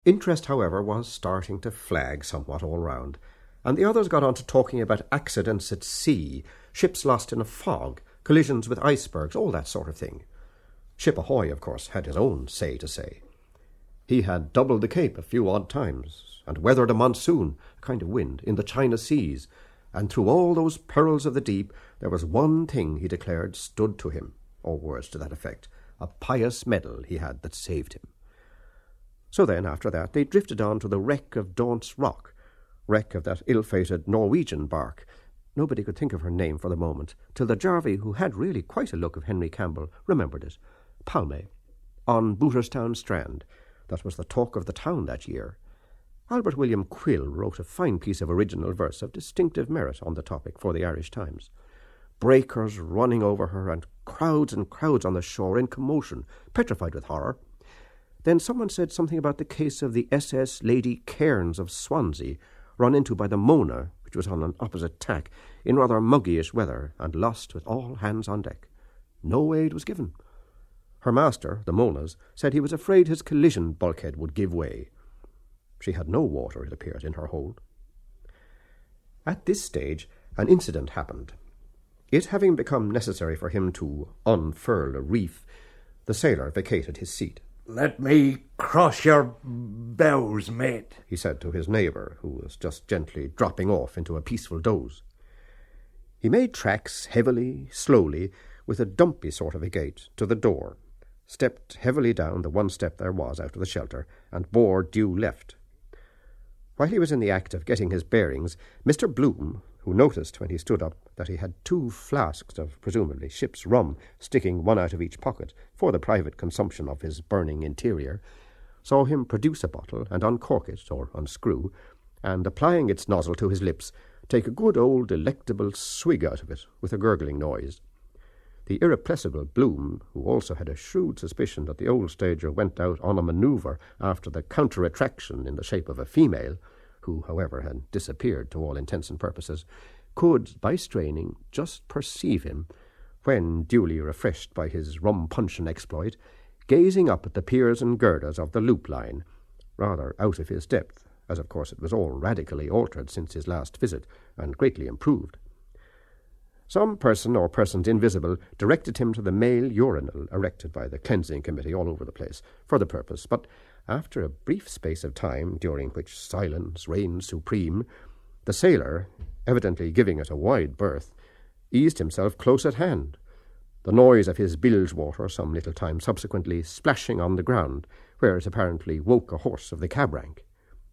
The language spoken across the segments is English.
Interest, however, was starting to flag somewhat all round, and the others got on to talking about accidents at sea, ships lost in a fog, collisions with icebergs, all that sort of thing. Ship Ahoy, of course, had his own say to say. He had doubled the Cape a few odd times, and weathered a monsoon, a kind of wind, in the China seas, and through all those perils of the deep there was one thing he declared stood to him, or words to that effect, a pious medal he had that saved him. So then, after that, they drifted on to the wreck of Daunt's Rock, wreck of that ill-fated Norwegian barque. Nobody could think of her name for the moment, till the Jarvey, who had really quite a look of Henry Campbell, remembered it. Palme, on Booterstown Strand. That was the talk of the town that year. Albert William Quill wrote a fine piece of original verse of distinctive merit on the topic for the Irish Times. Breakers running over her, and crowds on the shore in commotion, petrified with horror. Then someone said something about the case of the SS Lady Cairns of Swansea, run into by the Mona, which was on an opposite tack, in rather muggyish weather, and lost with all hands on deck. No aid was given. Her master, the Mona's, said he was afraid his collision bulkhead would give way. She had no water, it appeared, in her hold. At this stage, an incident happened. It having become necessary for him to unfurl a reef, the sailor vacated his seat. "Let me cross your bows, mate," he said to his neighbour, who was just gently dropping off into a peaceful doze. He made tracks heavily, slowly, with a dumpy sort of a gait, to the door, stepped heavily down the one step there was out of the shelter, and bore due left. While he was in the act of getting his bearings, Mr. Bloom, who noticed when he stood up that he had 2 flasks of presumably ship's rum sticking one out of each pocket for the private consumption of his burning interior, saw him produce a bottle and uncork it, or unscrew, and, applying its nozzle to his lips, take a good old delectable swig out of it with a gurgling noise. The irrepressible Bloom, who also had a shrewd suspicion that the old stager went out on a manoeuvre after the counter-attraction in the shape of a female, who, however, had disappeared to all intents and purposes, could, by straining, just perceive him, when, duly refreshed by his rum-puncheon exploit, gazing up at the piers and girders of the loop line, rather out of his depth, as of course it was all radically altered since his last visit, and greatly improved. Some person or persons invisible directed him to the male urinal erected by the cleansing committee all over the place for the purpose, but after a brief space of time, during which silence reigned supreme, the sailor, evidently giving it a wide berth, eased himself close at hand, the noise of his bilge water some little time subsequently splashing on the ground, where it apparently woke a horse of the cab rank.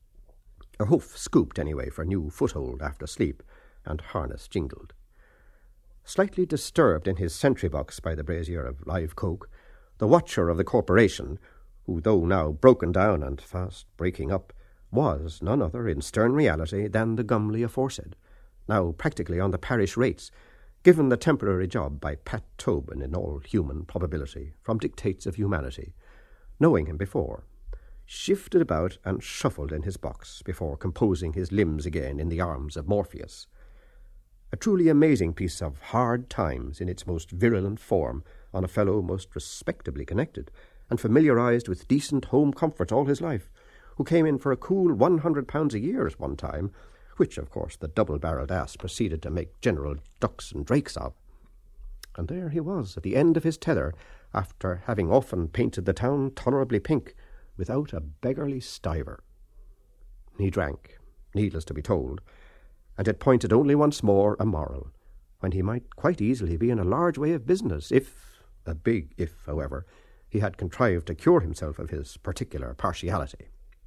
A hoof scooped anyway for new foothold after sleep, and harness jingled. Slightly disturbed in his sentry box by the brazier of live coke, the watcher of the corporation, who, though now broken down and fast breaking up, was none other in stern reality than the Gumley aforesaid, now practically on the parish rates, given the temporary job by Pat Tobin in all human probability, from dictates of humanity, knowing him before, shifted about and shuffled in his box before composing his limbs again in the arms of Morpheus. A truly amazing piece of hard times in its most virulent form on a fellow most respectably connected, and familiarized with decent home comforts all his life, who came in for a cool £100 a year at one time, which, of course, the double-barrelled ass proceeded to make general ducks and drakes of. And there he was, at the end of his tether, after having often painted the town tolerably pink, without a beggarly stiver. He drank, needless to be told, and it pointed only once more a moral, when he might quite easily be in a large way of business, if, a big if, however, he had contrived to cure himself of his particular partiality.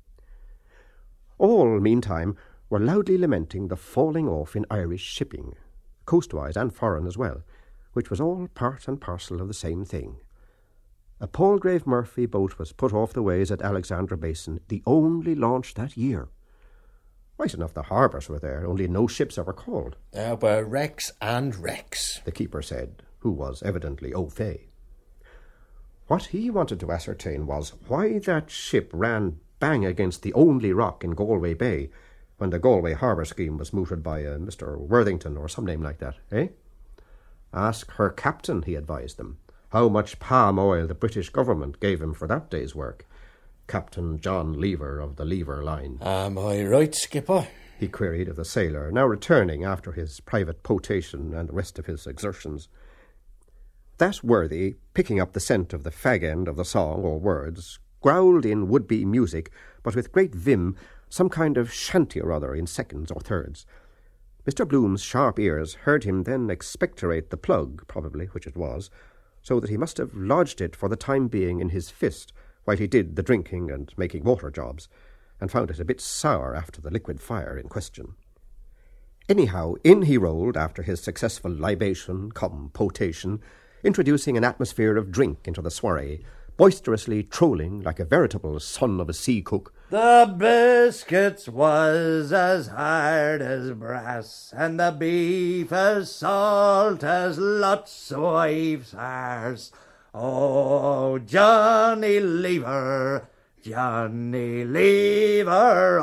All, meantime, were loudly lamenting the falling off in Irish shipping, coastwise and foreign as well, which was all part and parcel of the same thing. A Palgrave Murphy boat was put off the ways at Alexandra Basin, the only launch that year. Right enough the harbours were there, only no ships ever called. There were wrecks and wrecks, the keeper said, who was evidently au fait. What he wanted to ascertain was why that ship ran bang against the only rock in Galway Bay when the Galway harbour scheme was mooted by a Mr. Worthington or some name like that, eh? Ask her captain, he advised them, how much palm oil the British government gave him for that day's work. Captain John Lever of the Lever Line. Am I right, skipper? He queried of the sailor, now returning after his private potation and the rest of his exertions. That worthy, picking up the scent of the fag end of the song or words, growled in would-be music, but with great vim, some kind of shanty or other in seconds or thirds. Mr. Bloom's sharp ears heard him then expectorate the plug, probably, which it was, so that he must have lodged it for the time being in his fist while he did the drinking and making water jobs, and found it a bit sour after the liquid fire in question. Anyhow, in he rolled after his successful libation, cum potation, introducing an atmosphere of drink into the soiree, boisterously trolling like a veritable son of a sea cook. The biscuits was as hard as brass, and the beef as salt as lots of wives' arse. Oh, Johnny Lever, Johnny Lever,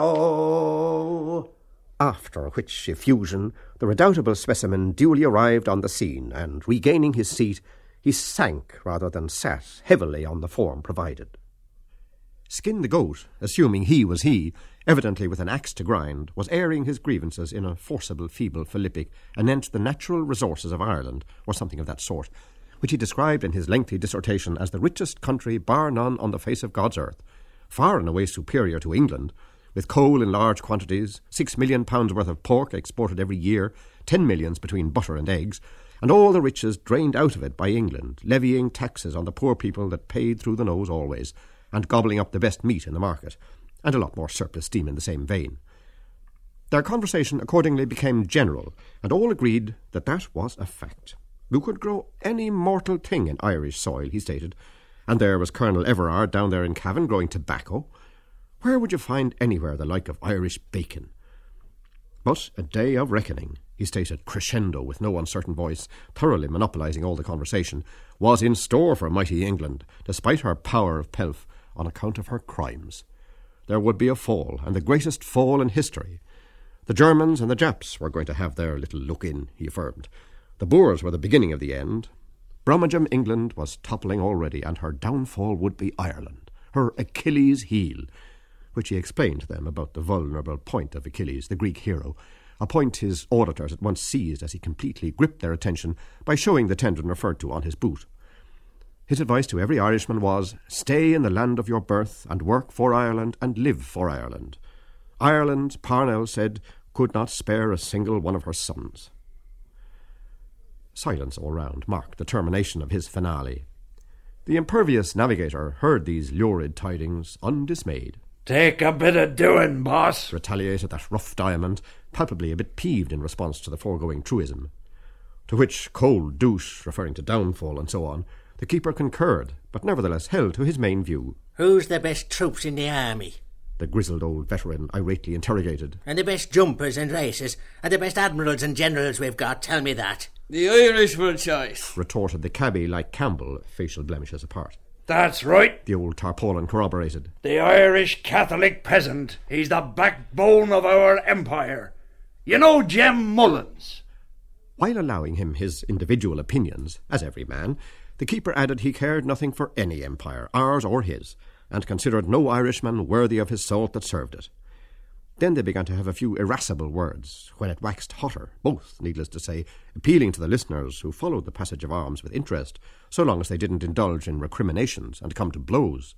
oh. After which effusion, the redoubtable specimen duly arrived on the scene, and, regaining his seat, he sank rather than sat heavily on the form provided. Skin the Goat, assuming he was he, evidently with an axe to grind, was airing his grievances in a forcible, feeble philippic anent the natural resources of Ireland, or something of that sort, which he described in his lengthy dissertation as the richest country bar none on the face of God's earth, far and away superior to England, with coal in large quantities, 6 million pounds worth of pork exported every year, 10 millions between butter and eggs, and all the riches drained out of it by England, levying taxes on the poor people that paid through the nose always, and gobbling up the best meat in the market, and a lot more surplus steam in the same vein. Their conversation accordingly became general, and all agreed that that was a fact. You could grow any mortal thing in Irish soil, he stated, and there was Colonel Everard down there in Cavan growing tobacco. Where would you find anywhere the like of Irish bacon? But a day of reckoning, he stated crescendo with no uncertain voice, thoroughly monopolising all the conversation, was in store for mighty England, despite her power of pelf, on account of her crimes. There would be a fall, and the greatest fall in history. The Germans and the Japs were going to have their little look-in, he affirmed. The Boers were the beginning of the end. Brummagem England was toppling already, and her downfall would be Ireland, her Achilles' heel, which he explained to them about the vulnerable point of Achilles, the Greek hero, a point his auditors at once seized as he completely gripped their attention by showing the tendon referred to on his boot. His advice to every Irishman was, stay in the land of your birth and work for Ireland and live for Ireland. Ireland, Parnell said, could not spare a single one of her sons. Silence all round marked the termination of his finale. The impervious navigator heard these lurid tidings undismayed. Take a bit of doing, boss, retaliated that rough diamond, palpably a bit peeved in response to the foregoing truism. To which cold douche, referring to downfall and so on, the keeper concurred, but nevertheless held to his main view. Who's the best troops in the army? The grizzled old veteran irately interrogated. And the best jumpers and races, and the best admirals and generals we've got, tell me that. The Irishman choice, retorted the cabby like Campbell, facial blemishes apart. That's right, the old tarpaulin corroborated. The Irish Catholic peasant. He's the backbone of our empire. You know Jem Mullins? While allowing him his individual opinions, as every man, the keeper added he cared nothing for any empire, ours or his, and considered no Irishman worthy of his salt that served it. Then they began to have a few irascible words, when it waxed hotter, both, needless to say, appealing to the listeners who followed the passage of arms with interest, so long as they didn't indulge in recriminations and come to blows.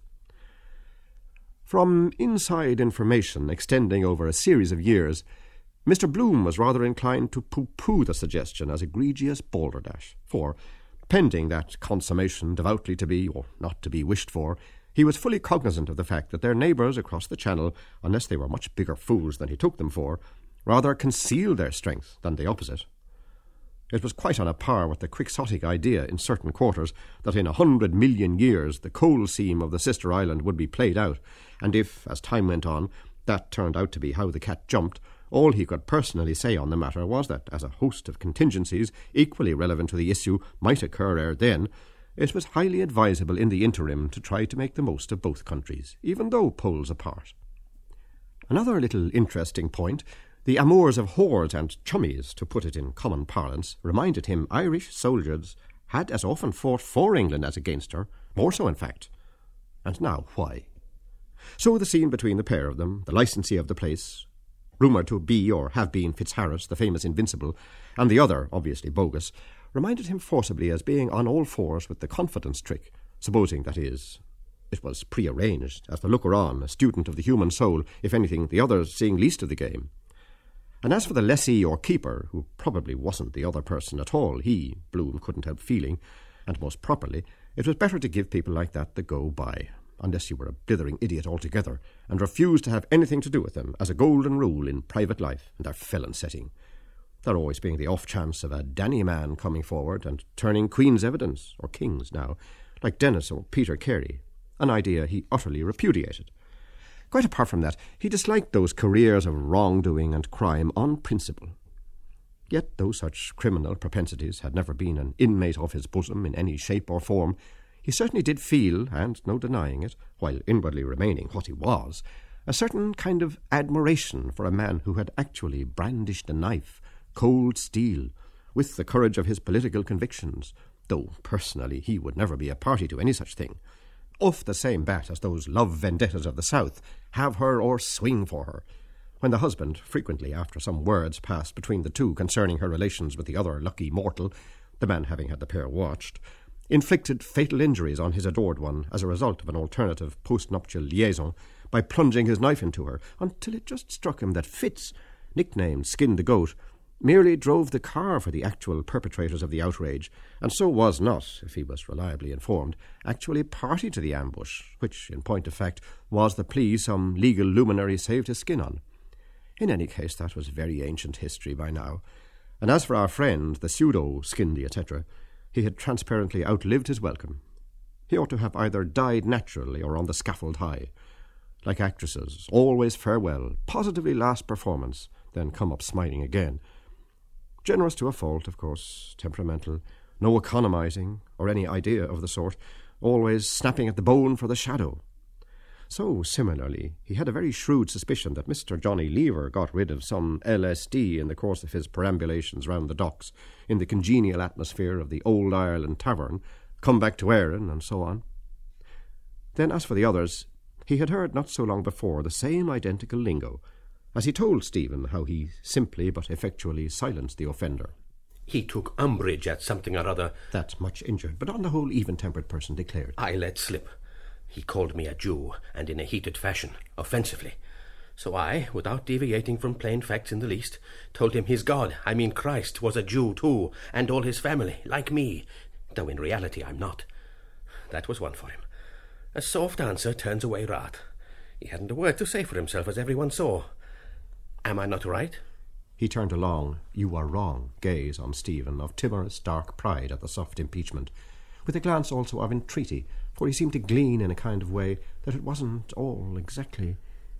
From inside information extending over a series of years, Mr. Bloom was rather inclined to pooh-pooh the suggestion as egregious balderdash, for, pending that consummation devoutly to be, or not to be wished for, he was fully cognizant of the fact that their neighbours across the Channel, unless they were much bigger fools than he took them for, rather concealed their strength than the opposite. It was quite on a par with the quixotic idea in certain quarters that in 100 million years the coal seam of the sister island would be played out, and if, as time went on, that turned out to be how the cat jumped, all he could personally say on the matter was that, as a host of contingencies equally relevant to the issue might occur ere then, it was highly advisable in the interim to try to make the most of both countries, even though poles apart. Another little interesting point, the amours of hordes and chummies, to put it in common parlance, reminded him Irish soldiers had as often fought for England as against her, more so in fact. And now why? So the scene between the pair of them, the licensee of the place, rumoured to be or have been Fitzharris, the famous Invincible, and the other, obviously bogus, reminded him forcibly as being on all fours with the confidence trick, supposing, that is, it was prearranged, as the looker-on, a student of the human soul, if anything, the others seeing least of the game. And as for the lessee or keeper, who probably wasn't the other person at all, he, Bloom, couldn't help feeling, and most properly, it was better to give people like that the go-by, unless you were a blithering idiot altogether, and refused to have anything to do with them as a golden rule in private life and their felon setting. There always being the off chance of a Danny man coming forward and turning Queen's evidence, or King's now, like Dennis or Peter Carey, an idea he utterly repudiated. Quite apart from that, he disliked those careers of wrongdoing and crime on principle. Yet, though such criminal propensities had never been an inmate of his bosom in any shape or form, he certainly did feel, and no denying it, while inwardly remaining what he was, a certain kind of admiration for a man who had actually brandished a knife, cold steel, with the courage of his political convictions, though personally he would never be a party to any such thing, off the same bat as those love vendettas of the South, have her or swing for her, when the husband, frequently after some words passed between the two concerning her relations with the other lucky mortal, the man having had the pair watched, inflicted fatal injuries on his adored one as a result of an alternative post-nuptial liaison by plunging his knife into her, until it just struck him that Fitz, nicknamed Skin the Goat, merely drove the car for the actual perpetrators of the outrage, and so was not, if he was reliably informed, actually party to the ambush, which, in point of fact, was the plea some legal luminary saved his skin on. In any case, that was very ancient history by now, and as for our friend, the pseudo-Skindy, etc., he had transparently outlived his welcome. He ought to have either died naturally or on the scaffold high. Like actresses, always farewell, positively last performance, then come up smiling again. Generous to a fault, of course, temperamental, no economizing, or any idea of the sort, always snapping at the bone for the shadow. So, similarly, he had a very shrewd suspicion that Mr. Johnny Lever got rid of some LSD in the course of his perambulations round the docks, in the congenial atmosphere of the Old Ireland Tavern, come back to Erin, and so on. Then, as for the others, he had heard not so long before the same identical lingo, as he told Stephen how he simply but effectually silenced the offender. He took umbrage at something or other. That much injured, but on the whole even-tempered person declared. I let slip. He called me a Jew, and in a heated fashion, offensively. So I, without deviating from plain facts in the least, told him his God, I mean Christ, was a Jew too, and all his family, like me, though in reality I'm not. That was one for him. A soft answer turns away wrath. He hadn't a word to say for himself, as everyone saw. Am I not right? He turned a long, you are wrong, gaze on Stephen of timorous dark pride at the soft impeachment, with a glance also of entreaty, for he seemed to glean in a kind of way that it wasn't all exactly...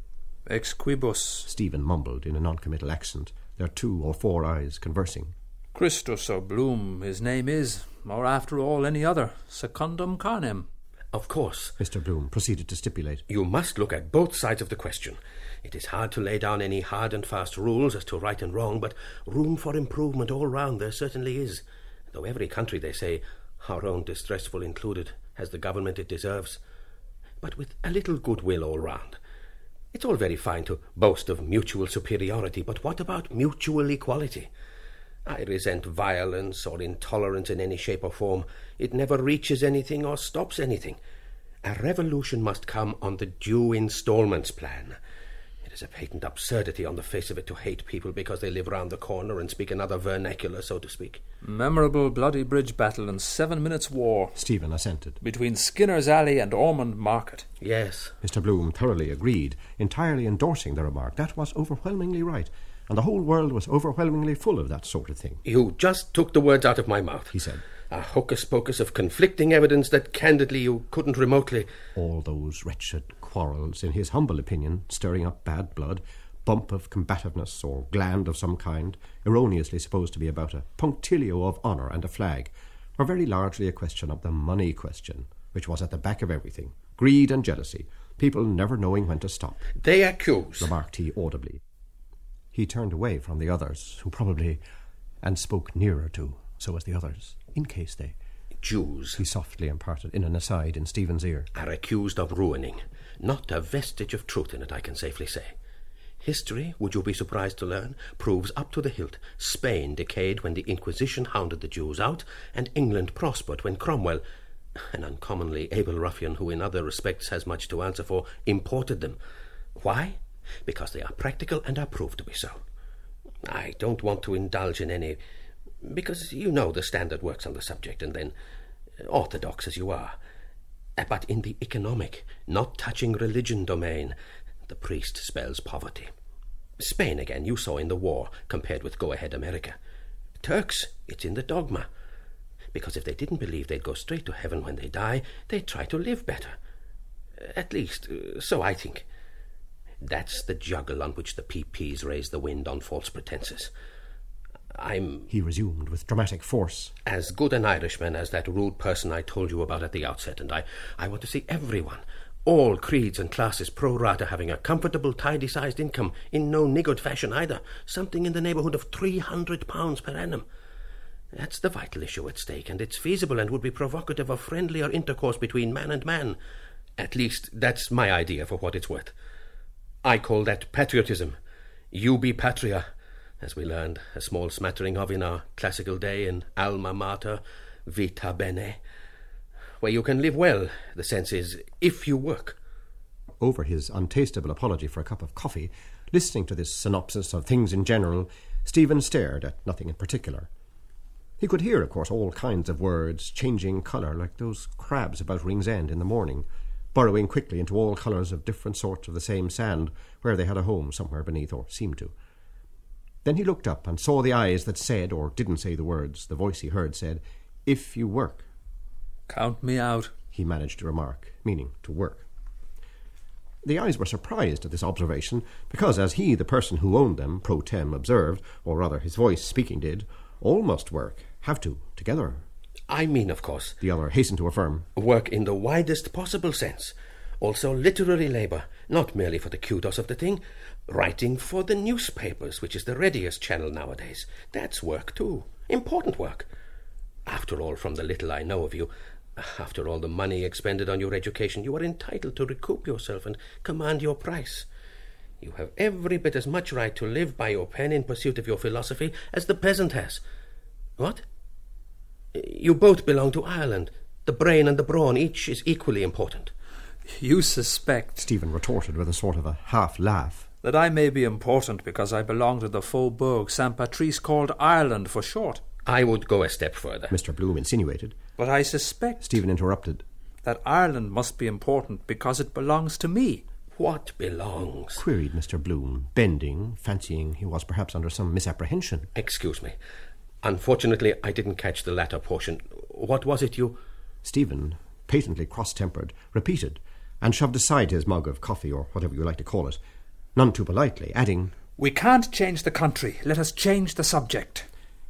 Ex quibus, Stephen mumbled in a non-committal accent, their 2 or 4 eyes conversing. Christus or Bloom, his name is, or after all any other, secundum carnem. Of course. Mr. Bloom proceeded to stipulate. You must look at both sides of the question. It is hard to lay down any hard and fast rules as to right and wrong, but room for improvement all round there certainly is. Though every country, they say, our own distressful included, has the government it deserves. But with a little goodwill all round. It's all very fine to boast of mutual superiority, but what about mutual equality? I resent violence or intolerance in any shape or form. It never reaches anything or stops anything. A revolution must come on the due installments plan. It is a patent absurdity on the face of it to hate people because they live round the corner and speak another vernacular, so to speak. Memorable bloody bridge battle and 7 minutes war. Stephen assented. Between Skinner's Alley and Ormond Market. Yes. Mr. Bloom thoroughly agreed, entirely endorsing the remark. That was overwhelmingly right, and the whole world was overwhelmingly full of that sort of thing. You just took the words out of my mouth, he said. A hocus-pocus of conflicting evidence that, candidly, you couldn't remotely... All those wretched quarrels, in his humble opinion, stirring up bad blood, bump of combativeness or gland of some kind, erroneously supposed to be about a punctilio of honour and a flag, were very largely a question of the money question, which was at the back of everything. Greed and jealousy, people never knowing when to stop. They accuse, remarked he audibly. He turned away from the others, who probably, and spoke nearer to, so as the others, in case they... Jews, he softly imparted in an aside in Stephen's ear, are accused of ruining. Not a vestige of truth in it, I can safely say. History, would you be surprised to learn, proves up to the hilt Spain decayed when the Inquisition hounded the Jews out, and England prospered when Cromwell, an uncommonly able ruffian who in other respects has much to answer for, imported them. Why? Because they are practical and are proved to be so. I don't want to indulge in any... because you know the Standard works on the subject, and then, orthodox as you are. But in the economic, not touching religion domain, the priest spells poverty. Spain, again, you saw in the war, compared with go-ahead America. Turks, it's in the dogma. Because if they didn't believe they'd go straight to heaven when they die, they'd try to live better. At least, so I think. That's the juggle on which the PPs raise the wind on false pretences. I'm, he resumed with dramatic force, as good an Irishman as that rude person I told you about at the outset, and I want to see everyone, all creeds and classes pro rata, having a comfortable, tidy-sized income, in no niggard fashion either, something in the neighbourhood of £300 per annum. That's the vital issue at stake, and it's feasible and would be provocative of friendlier intercourse between man and man. At least, that's my idea for what it's worth. I call that patriotism. Ubi patria, as we learned a small smattering of in our classical day in Alma Mater, Vita Bene. Where you can live well, the sense is, if you work. Over his untastable apology for a cup of coffee, listening to this synopsis of things in general, Stephen stared at nothing in particular. He could hear, of course, all kinds of words changing colour like those crabs about Ringsend in the morning, burrowing quickly into all colours of different sorts of the same sand where they had a home somewhere beneath, or seemed to. Then he looked up and saw the eyes that said, or didn't say the words. The voice he heard said, "If you work." "Count me out," he managed to remark, meaning to work. The eyes were surprised at this observation, because as he, the person who owned them, pro tem, observed, or rather his voice speaking did, all must work, have to, together. I mean, of course, the other hastened to affirm, work in the widest possible sense. Also literary labour, not merely for the kudos of the thing. Writing for the newspapers, which is the readiest channel nowadays. That's work too. Important work. After all, from the little I know of you, after all the money expended on your education, you are entitled to recoup yourself and command your price. You have every bit as much right to live by your pen in pursuit of your philosophy as the peasant has. What? You both belong to Ireland. The brain and the brawn, each is equally important. "You suspect," Stephen retorted with a sort of a half-laugh, "that I may be important because I belong to the Faubourg Saint-Patrice called Ireland for short." I would go a step further, Mr. Bloom insinuated. "But I suspect," Stephen interrupted, "that Ireland must be important because it belongs to me." "What belongs?" queried Mr. Bloom, bending, fancying he was perhaps under some misapprehension. Excuse me. Unfortunately, I didn't catch the latter portion. What was it you... Stephen, patently cross-tempered, repeated, and shoved aside his mug of coffee, or whatever you like to call it, none too politely, adding, "We can't change the country. Let us change the subject."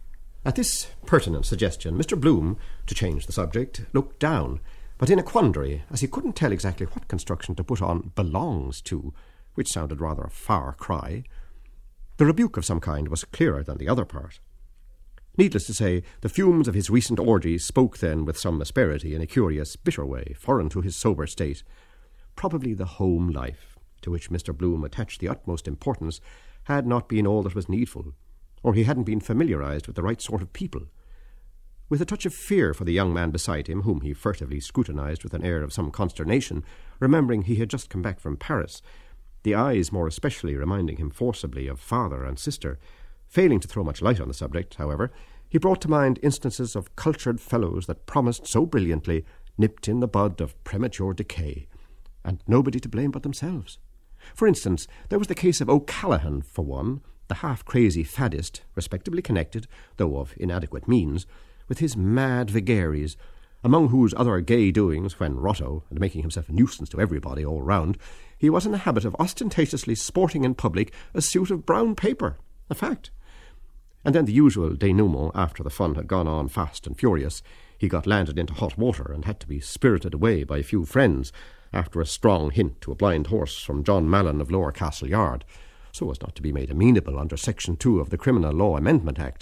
At this pertinent suggestion, Mr. Bloom, to change the subject, looked down, but in a quandary, as he couldn't tell exactly what construction to put on "belongs to," which sounded rather a far cry. The rebuke of some kind was clearer than the other part. Needless to say, the fumes of his recent orgies spoke then with some asperity in a curious, bitter way, foreign to his sober state. Probably the home life, to which Mr. Bloom attached the utmost importance, had not been all that was needful, or he hadn't been familiarized with the right sort of people. With a touch of fear for the young man beside him, whom he furtively scrutinized with an air of some consternation, remembering he had just come back from Paris, the eyes more especially reminding him forcibly of father and sister. Failing to throw much light on the subject, however, he brought to mind instances of cultured fellows that promised so brilliantly, nipped in the bud of premature decay, and nobody to blame but themselves. For instance, there was the case of O'Callaghan, for one, the half-crazy faddist, respectably connected, though of inadequate means, with his mad vagaries, among whose other gay doings, when rotto, and making himself a nuisance to everybody all round, he was in the habit of ostentatiously sporting in public a suit of brown paper, a fact. And then the usual denouement after the fun had gone on fast and furious. He got landed into hot water and had to be spirited away by a few friends after a strong hint to a blind horse from John Mallon of Lower Castle Yard, so as not to be made amenable under Section 2 of the Criminal Law Amendment Act,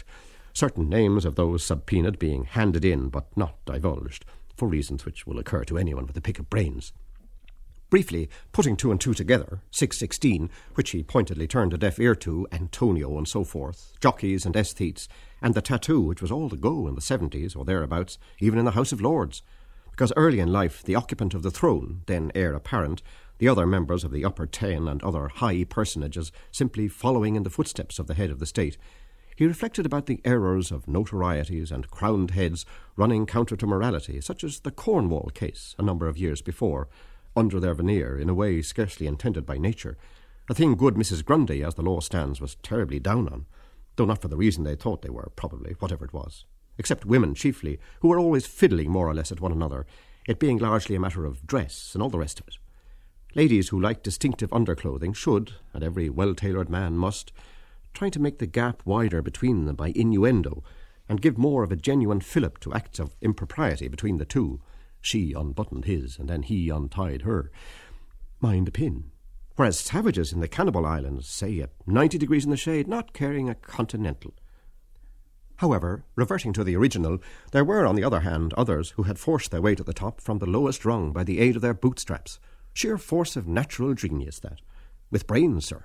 certain names of those subpoenaed being handed in but not divulged, for reasons which will occur to anyone with a pick of brains. Briefly, putting 2 and 2 together, 616, which he pointedly turned a deaf ear to, Antonio and so forth, jockeys and aesthetes, and the tattoo, which was all the go in the 70s or thereabouts, even in the House of Lords, because early in life the occupant of the throne, then heir apparent, the other members of the Upper Ten and other high personages simply following in the footsteps of the head of the state, he reflected about the errors of notorieties and crowned heads running counter to morality, such as the Cornwall case a number of years before, under their veneer in a way scarcely intended by nature, a thing good Mrs. Grundy, as the law stands, was terribly down on, though not for the reason they thought they were, probably, whatever it was, except women chiefly, who were always fiddling more or less at one another, it being largely a matter of dress and all the rest of it. Ladies who like distinctive underclothing should, and every well-tailored man must, try to make the gap wider between them by innuendo, and give more of a genuine fillip to acts of impropriety between the two. She unbuttoned his, and then he untied her. Mind a pin. Whereas savages in the Cannibal Islands, say at 90 degrees in the shade, not caring a continental. However, reverting to the original, there were, on the other hand, others who had forced their way to the top from the lowest rung by the aid of their bootstraps. Sheer force of natural genius, that. With brains, sir.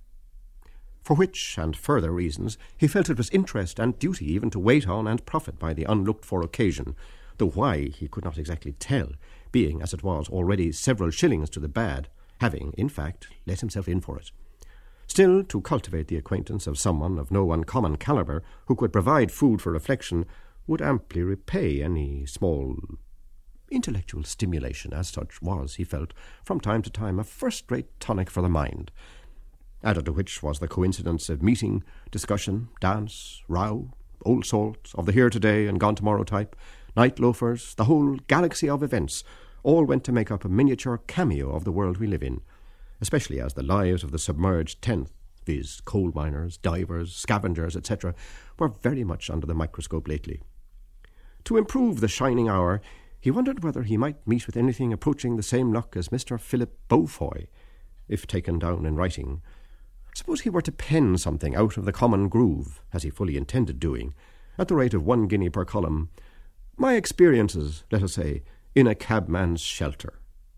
For which, and further reasons, he felt it was interest and duty even to wait on and profit by the unlooked-for occasion, though why he could not exactly tell, being, as it was, already several shillings to the bad, having, in fact, let himself in for it. Still, to cultivate the acquaintance of someone of no uncommon calibre who could provide food for reflection would amply repay any small intellectual stimulation, as such was, he felt, from time to time a first-rate tonic for the mind. Added to which was the coincidence of meeting, discussion, dance, row, old salt, of the here-today and gone-tomorrow type, night loafers, the whole galaxy of events, all went to make up a miniature cameo of the world we live in, especially as the lives of the submerged tenth, viz. Coal miners, divers, scavengers, etc., were very much under the microscope lately. To improve the shining hour, he wondered whether he might meet with anything approaching the same luck as Mr. Philip Beaufoy, if taken down in writing. Suppose he were to pen something out of the common groove, as he fully intended doing, at the rate of 1 guinea per column. My experiences, let us say, in a cabman's shelter.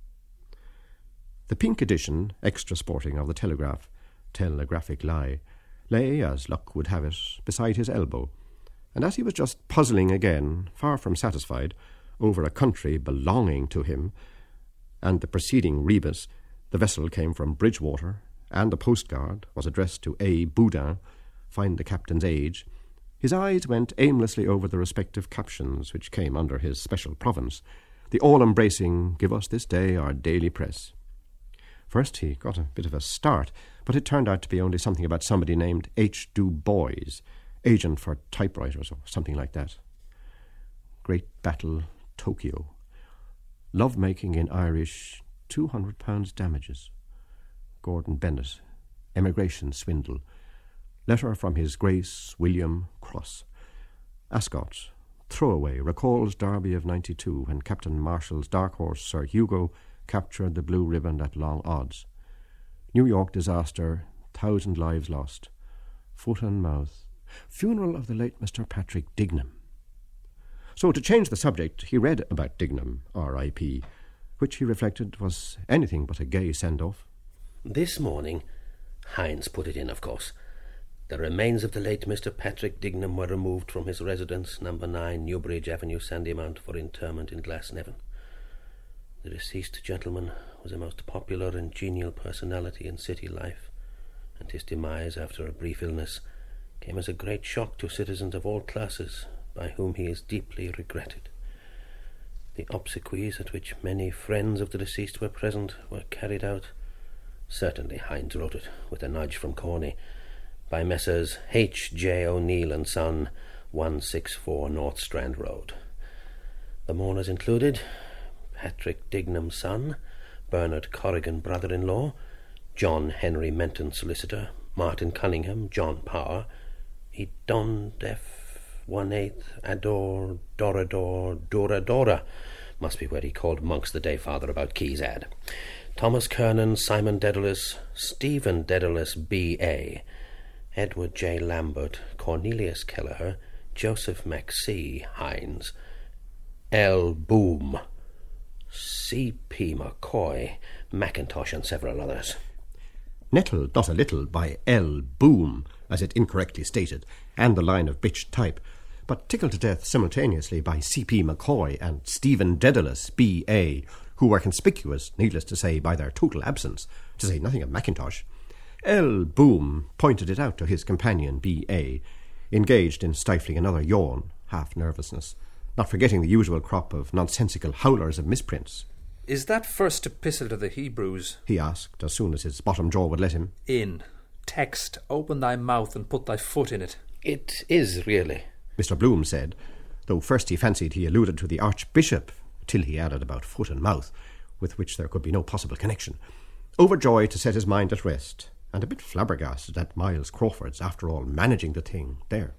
The pink edition, extra sporting, of the Telegraph, telegraphic lie, lay, as luck would have it, beside his elbow, and as he was just puzzling again, far from satisfied, over a country belonging to him, and the preceding rebus, the vessel came from Bridgewater, and the postcard was addressed to A. Boudin, find the captain's age, his eyes went aimlessly over the respective captions which came under his special province, the all-embracing "Give us this day our daily press." First he got a bit of a start, but it turned out to be only something about somebody named H. Du Bois, agent for typewriters or something like that. Great Battle, Tokyo. Love-making in Irish, £200 damages. Gordon Bennett, emigration swindle. Letter from His Grace William Cross. Ascot, throwaway, recalls Derby of 92 when Captain Marshall's dark horse Sir Hugo captured the blue ribbon at long odds. New York disaster, 1,000 lives lost. Foot and mouth. Funeral of the late Mr. Patrick Dignam. So to change the subject, he read about Dignam, R.I.P., which he reflected was anything but a gay send-off. This morning, Hines put it in, of course. The remains of the late Mr. Patrick Dignam were removed from his residence, No. 9 Newbridge Avenue, Sandymount, for interment in Glasnevin. The deceased gentleman was a most popular and genial personality in city life, and his demise after a brief illness came as a great shock to citizens of all classes, by whom he is deeply regretted. The obsequies at which many friends of the deceased were present were carried out, certainly Hines wrote it, with a nudge from Corney, by Messrs. H. J. O'Neill and Son, 164 North Strand Road. The mourners included Patrick Dignam, son, Bernard Corrigan, brother-in-law, John Henry Menton, solicitor, Martin Cunningham, John Power, Edon Def 1/8 Ador Dorador Doradora, must be where he called Monks the Day Father about Key's Ad, Thomas Kernan, Simon Dedalus, Stephen Dedalus, B.A., Edward J. Lambert, Cornelius Kelleher, Joseph McC. Hines, L. Boom, C.P. McCoy, Mackintosh, and several others. Nettled not a little by L. Boom, as it incorrectly stated, and the line of bitched type, but tickled to death simultaneously by C.P. McCoy and Stephen Dedalus, B.A., who were conspicuous, needless to say, by their total absence, to say nothing of Mackintosh, L. Boom pointed it out to his companion, B.A., engaged in stifling another yawn, half nervousness, not forgetting the usual crop of nonsensical howlers of misprints. Is that first epistle to the Hebrews? He asked, as soon as his bottom jaw would let him. In text, open thy mouth and put thy foot in it. It is, really. Mr. Bloom said, though first he fancied he alluded to the Archbishop, till he added about foot and mouth, with which there could be no possible connection, overjoyed to set his mind at rest, and a bit flabbergasted at Miles Crawford's, after all, managing the thing there.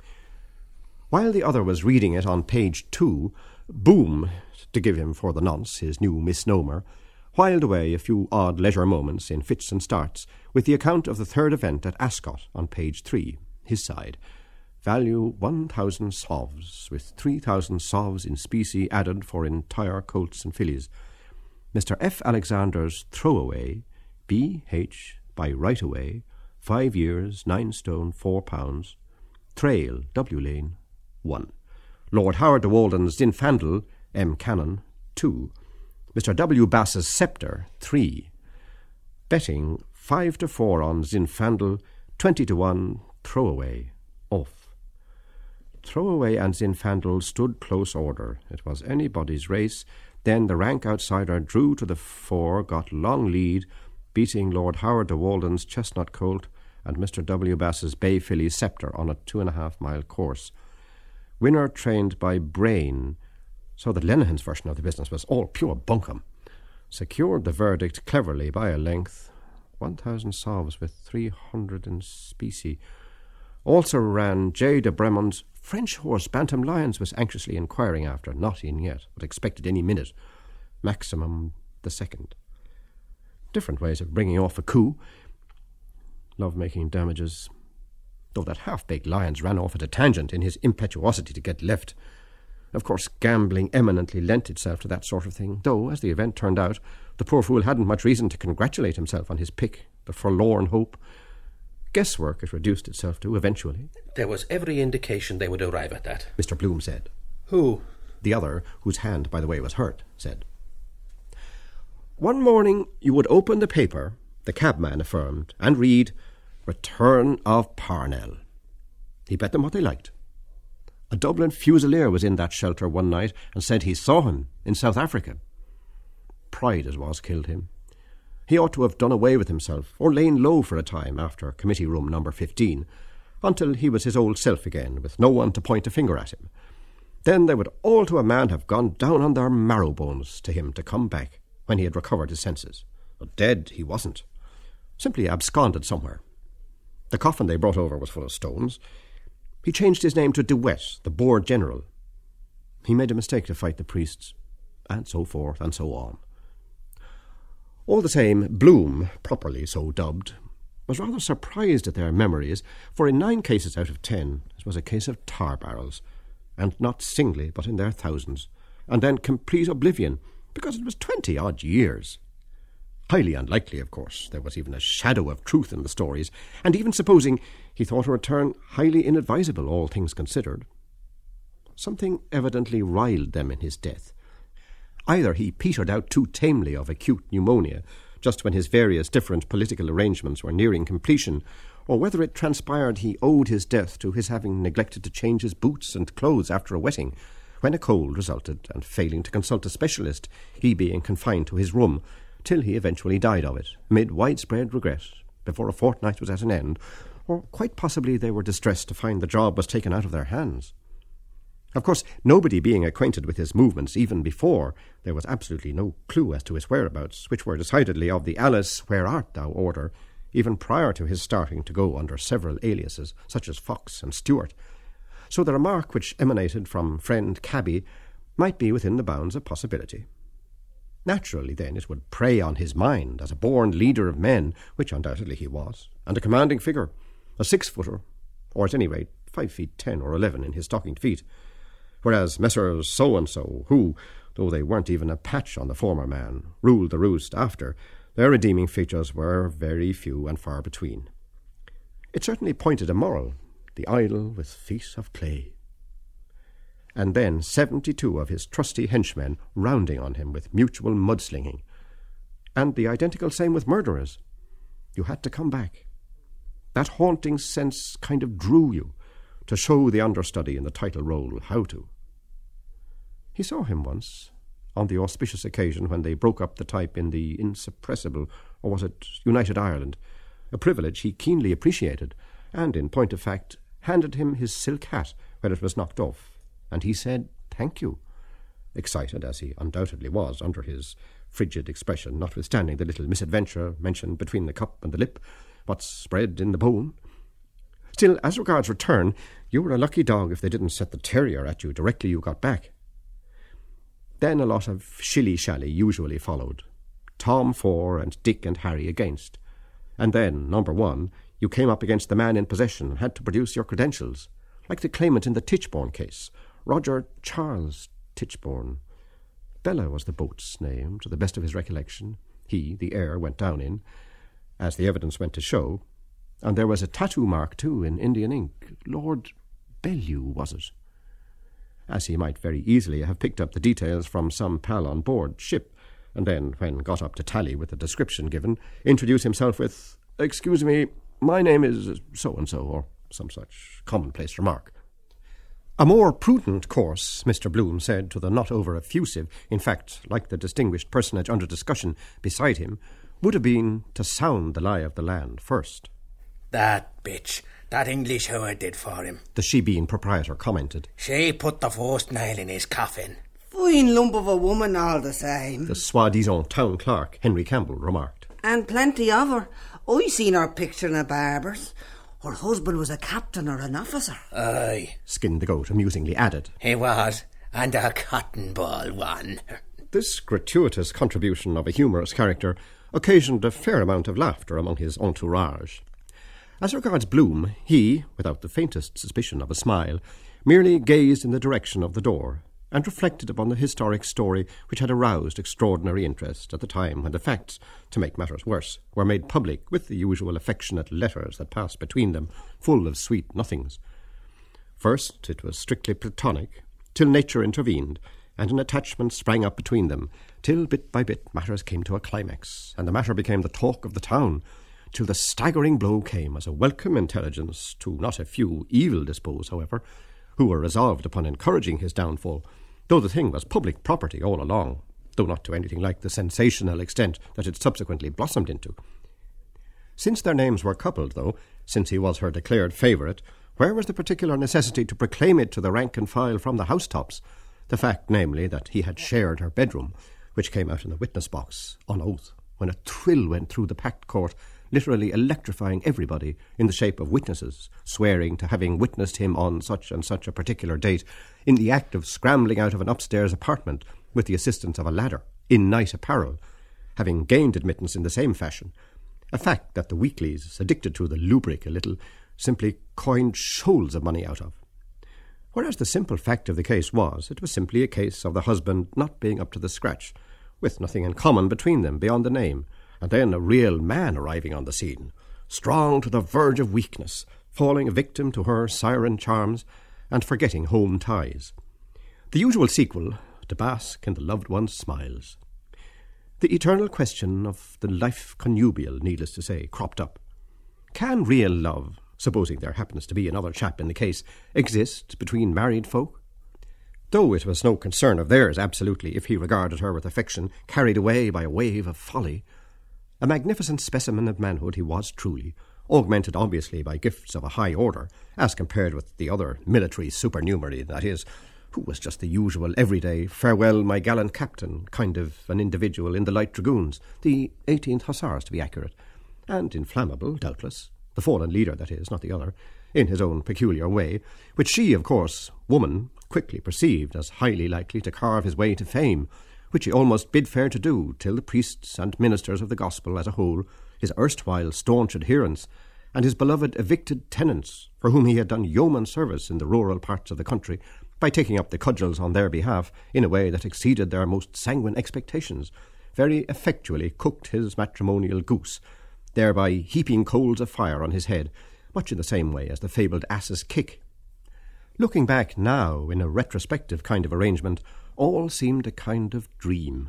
While the other was reading it on page 2, Boom, to give him for the nonce his new misnomer, whiled away a few odd leisure moments in fits and starts with the account of the third event at Ascot on page 3, his side. Value 1,000 sovs, with 3,000 sovs in specie added for entire colts and fillies. Mr. F. Alexander's throwaway, B.H. by right away, 5 years, 9 stone, 4 pounds. Trail, W. Lane, 1. Lord Howard de Walden's Zinfandel, M. Cannon, 2. Mr. W. Bass's sceptre, 3. Betting 5-4 on Zinfandel, 20-1, throwaway, off. Throwaway and Zinfandel stood close order. It was anybody's race. Then the rank outsider drew to the fore, got long lead, beating Lord Howard de Walden's chestnut colt and Mr. W. Bass's bay filly Sceptre on a 2.5-mile course. Winner trained by Brain, so that Lenihan's version of the business was all pure bunkum. Secured the verdict cleverly by a length, 1,000 sovs with 300 in specie. Also ran J. de Bremond's French horse Bantam Lions was anxiously inquiring after, not in yet, but expected any minute. Maximum the second. Different ways of bringing off a coup. Love-making damages. Though that half-baked Lions ran off at a tangent in his impetuosity to get left. Of course, gambling eminently lent itself to that sort of thing, though, as the event turned out, the poor fool hadn't much reason to congratulate himself on his pick, the forlorn hope. Guesswork it reduced itself to, eventually. There was every indication they would arrive at that. Mr. Bloom said. Who? The other, whose hand, by the way, was hurt, said. One morning you would open the paper, the cabman affirmed, and read, Return of Parnell. He bet them what they liked. A Dublin Fusilier was in that shelter one night and said he saw him in South Africa. Pride, as was, killed him. He ought to have done away with himself, or lain low for a time after committee room number 15, until he was his old self again, with no one to point a finger at him. Then they would all to a man have gone down on their marrow bones to him to come back when he had recovered his senses. But dead he wasn't. Simply absconded somewhere. The coffin they brought over was full of stones. He changed his name to De Wet, the Boer General. He made a mistake to fight the priests, and so forth and so on. All the same, Bloom, properly so dubbed, was rather surprised at their memories, for in 9 cases out of 10 it was a case of tar barrels, and not singly but in their thousands, and then complete oblivion, because it was 20-odd years. Highly unlikely, of course, there was even a shadow of truth in the stories, and even supposing, he thought a return highly inadvisable, all things considered. Something evidently riled them in his death. Either he petered out too tamely of acute pneumonia, just when his various different political arrangements were nearing completion, or whether it transpired he owed his death to his having neglected to change his boots and clothes after a wetting, when a cold resulted, and failing to consult a specialist, he being confined to his room, till he eventually died of it, amid widespread regret, before a fortnight was at an end, or quite possibly they were distressed to find the job was taken out of their hands. Of course, nobody being acquainted with his movements even before, there was absolutely no clue as to his whereabouts, which were decidedly of the Alice, where art thou order, even prior to his starting to go under several aliases, such as Fox and Stewart. So the remark which emanated from friend Cabby might be within the bounds of possibility. Naturally, then, it would prey on his mind as a born leader of men, which undoubtedly he was, and a commanding figure, a 6-footer, or at any rate 5'10" or 11" in his stockinged feet, whereas Messrs. So-and-so, who, though they weren't even a patch on the former man, ruled the roost after, their redeeming features were very few and far between. It certainly pointed a moral, the idol with feet of clay. And then 72 of his trusty henchmen rounding on him with mutual mudslinging. And the identical same with murderers. You had to come back. That haunting sense kind of drew you to show the understudy in the title role how to. He saw him once, on the auspicious occasion when they broke up the type in the insuppressible, or was it United Ireland, a privilege he keenly appreciated, and, in point of fact, handed him his silk hat when it was knocked off, and he said, "Thank you," excited as he undoubtedly was under his frigid expression, notwithstanding the little misadventure mentioned between the cup and the lip, what's bred in the bone. Still, as regards return, you were a lucky dog if they didn't set the terrier at you directly you got back. Then a lot of shilly-shally usually followed, Tom for and Dick and Harry against. And then, number one, you came up against the man in possession and had to produce your credentials, like the claimant in the Tichborne case, Roger Charles Tichborne. Bella was the boat's name, to the best of his recollection. He, the heir, went down in, as the evidence went to show, and there was a tattoo mark, too, in Indian ink. Lord Bellew, was it? As he might very easily have picked up the details from some pal on board ship, and then, when got up to tally with the description given, introduce himself with, "Excuse me, my name is so-and-so," or some such commonplace remark. A more prudent course, Mr. Bloom said to the not over-effusive, in fact, like the distinguished personage under discussion beside him, would have been to sound the lie of the land first. That bitch, that English herd did for him, the Shebeen proprietor commented. She put the first nail in his coffin. Fine lump of a woman all the same. The soi-disant town clerk, Henry Campbell, remarked. And plenty of her. I seen her picture in a barber's. Her husband was a captain or an officer. Aye, Skin the Goat amusingly added. He was, and a cotton ball one. This gratuitous contribution of a humorous character occasioned a fair amount of laughter among his entourage. As regards Bloom, he, without the faintest suspicion of a smile, merely gazed in the direction of the door, and reflected upon the historic story which had aroused extraordinary interest at the time when the facts, to make matters worse, were made public with the usual affectionate letters that passed between them, full of sweet nothings. First it was strictly platonic, till nature intervened, and an attachment sprang up between them, till bit by bit matters came to a climax, and the matter became the talk of the town, till the staggering blow came as a welcome intelligence to not a few evil-disposed, however, who were resolved upon encouraging his downfall, though the thing was public property all along, though not to anything like the sensational extent that it subsequently blossomed into. Since their names were coupled, though, since he was her declared favourite, where was the particular necessity to proclaim it to the rank and file from the housetops, the fact, namely, that he had shared her bedroom, which came out in the witness box, on oath, when a thrill went through the packed court, literally electrifying everybody in the shape of witnesses, swearing to having witnessed him on such and such a particular date, in the act of scrambling out of an upstairs apartment with the assistance of a ladder, in night apparel, having gained admittance in the same fashion, a fact that the weeklies, addicted to the lubric a little, simply coined shoals of money out of. Whereas the simple fact of the case was, it was simply a case of the husband not being up to the scratch, with nothing in common between them beyond the name, and then a real man arriving on the scene, strong to the verge of weakness, falling a victim to her siren charms, and forgetting home ties. The usual sequel, to bask in the loved one's smiles. The eternal question of the life connubial, needless to say, cropped up. Can real love, supposing there happens to be another chap in the case, exist between married folk? Though it was no concern of theirs, absolutely, if he regarded her with affection, carried away by a wave of folly. A magnificent specimen of manhood he was truly, augmented obviously by gifts of a high order, as compared with the other military supernumerary, that is, who was just the usual everyday, farewell my gallant captain kind of an individual in the Light Dragoons, the 18th Hussars to be accurate, and inflammable, doubtless, the fallen leader, that is, not the other, in his own peculiar way, which she, of course, woman, quickly perceived as highly likely to carve his way to fame, which he almost bid fair to do till the priests and ministers of the gospel as a whole, his erstwhile staunch adherents, and his beloved evicted tenants, for whom he had done yeoman service in the rural parts of the country by taking up the cudgels on their behalf in a way that exceeded their most sanguine expectations, very effectually cooked his matrimonial goose, thereby heaping coals of fire on his head, much in the same way as the fabled ass's kick. Looking back now, in a retrospective kind of arrangement, all seemed a kind of dream.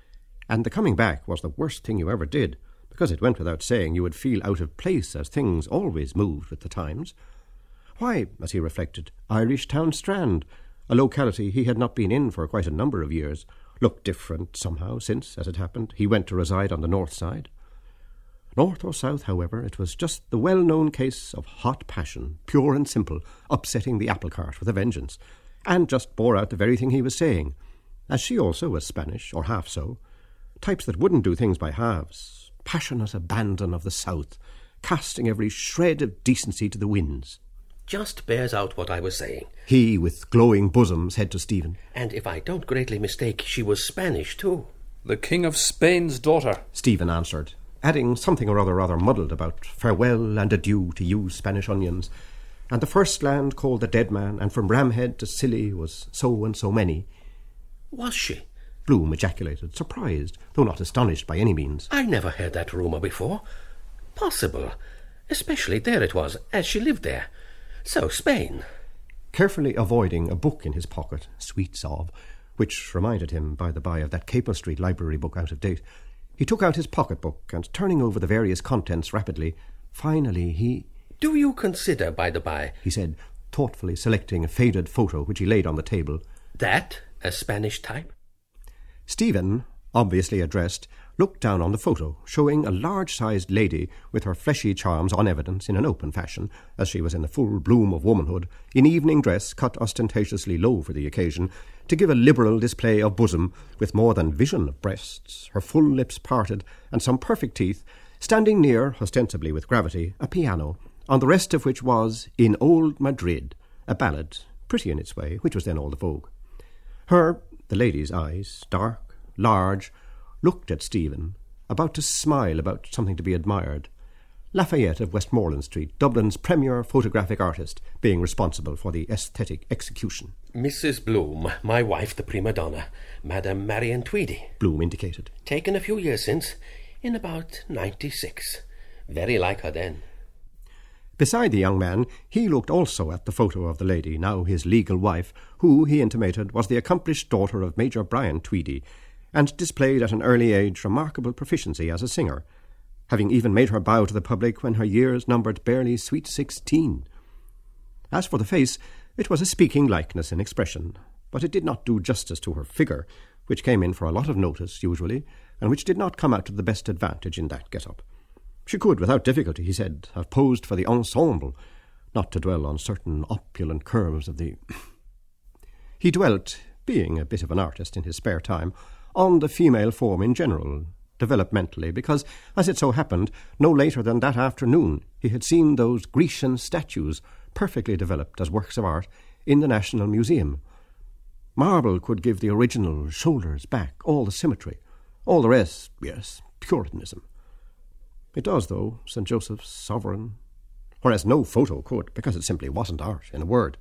And the coming back was the worst thing you ever did, because it went without saying you would feel out of place as things always moved with the times. Why, as he reflected, Irish Town Strand, a locality he had not been in for quite a number of years, looked different somehow since, as it happened, he went to reside on the north side. North or south, however, it was just the well-known case of hot passion, pure and simple, upsetting the apple cart with a vengeance, and just bore out the very thing he was saying, as she also was Spanish, or half so, types that wouldn't do things by halves, passionate abandon of the south, casting every shred of decency to the winds. Just bears out what I was saying. He, with glowing bosom, said to Stephen. And if I don't greatly mistake, she was Spanish too. The King of Spain's daughter, Stephen answered, adding something or other rather muddled about farewell and adieu to you Spanish onions, and the first land called the Dead Man, and from Ramhead to Scilly was so and so many. Was she? Bloom ejaculated, surprised, though not astonished by any means. I never heard that rumour before. Possible. Especially there it was, as she lived there. So, Spain. Carefully avoiding a book in his pocket, Sweets of, which reminded him, by the by, of that Capel Street library book out of date, he took out his pocket-book and, turning over the various contents rapidly, finally he... Do you consider, by the by, he said, thoughtfully selecting a faded photo which he laid on the table, that a Spanish type? Stephen, obviously addressed, looked down on the photo, showing a large-sized lady with her fleshy charms on evidence in an open fashion, as she was in the full bloom of womanhood, in evening dress cut ostentatiously low for the occasion, to give a liberal display of bosom, with more than vision of breasts, her full lips parted, and some perfect teeth, standing near, ostensibly with gravity, a piano, on the rest of which was In Old Madrid, a ballad, pretty in its way, which was then all the vogue. Her, the lady's eyes, dark, large, looked at Stephen, about to smile about something to be admired. Lafayette of Westmoreland Street, Dublin's premier photographic artist, being responsible for the aesthetic execution. Mrs. Bloom, my wife, the prima donna, Madame Marion Tweedy. Bloom indicated. Taken a few years since, in about 96. Very like her then. Beside the young man, he looked also at the photo of the lady, now his legal wife, who, he intimated, was the accomplished daughter of Major Brian Tweedy, and displayed at an early age remarkable proficiency as a singer, having even made her bow to the public when her years numbered barely sweet 16. As for the face, it was a speaking likeness in expression, but it did not do justice to her figure, which came in for a lot of notice, usually, and which did not come out to the best advantage in that get-up. She could, without difficulty, he said, have posed for the ensemble, not to dwell on certain opulent curves of the... He dwelt, being a bit of an artist in his spare time, on the female form in general, developmentally, because, as it so happened, no later than that afternoon he had seen those Grecian statues, perfectly developed as works of art, in the National Museum. Marble could give the original shoulders, back, all the symmetry. All the rest, yes, Puritanism. It does, though, St. Joseph's, sovereign, whereas no photo could, because it simply wasn't art, in a word.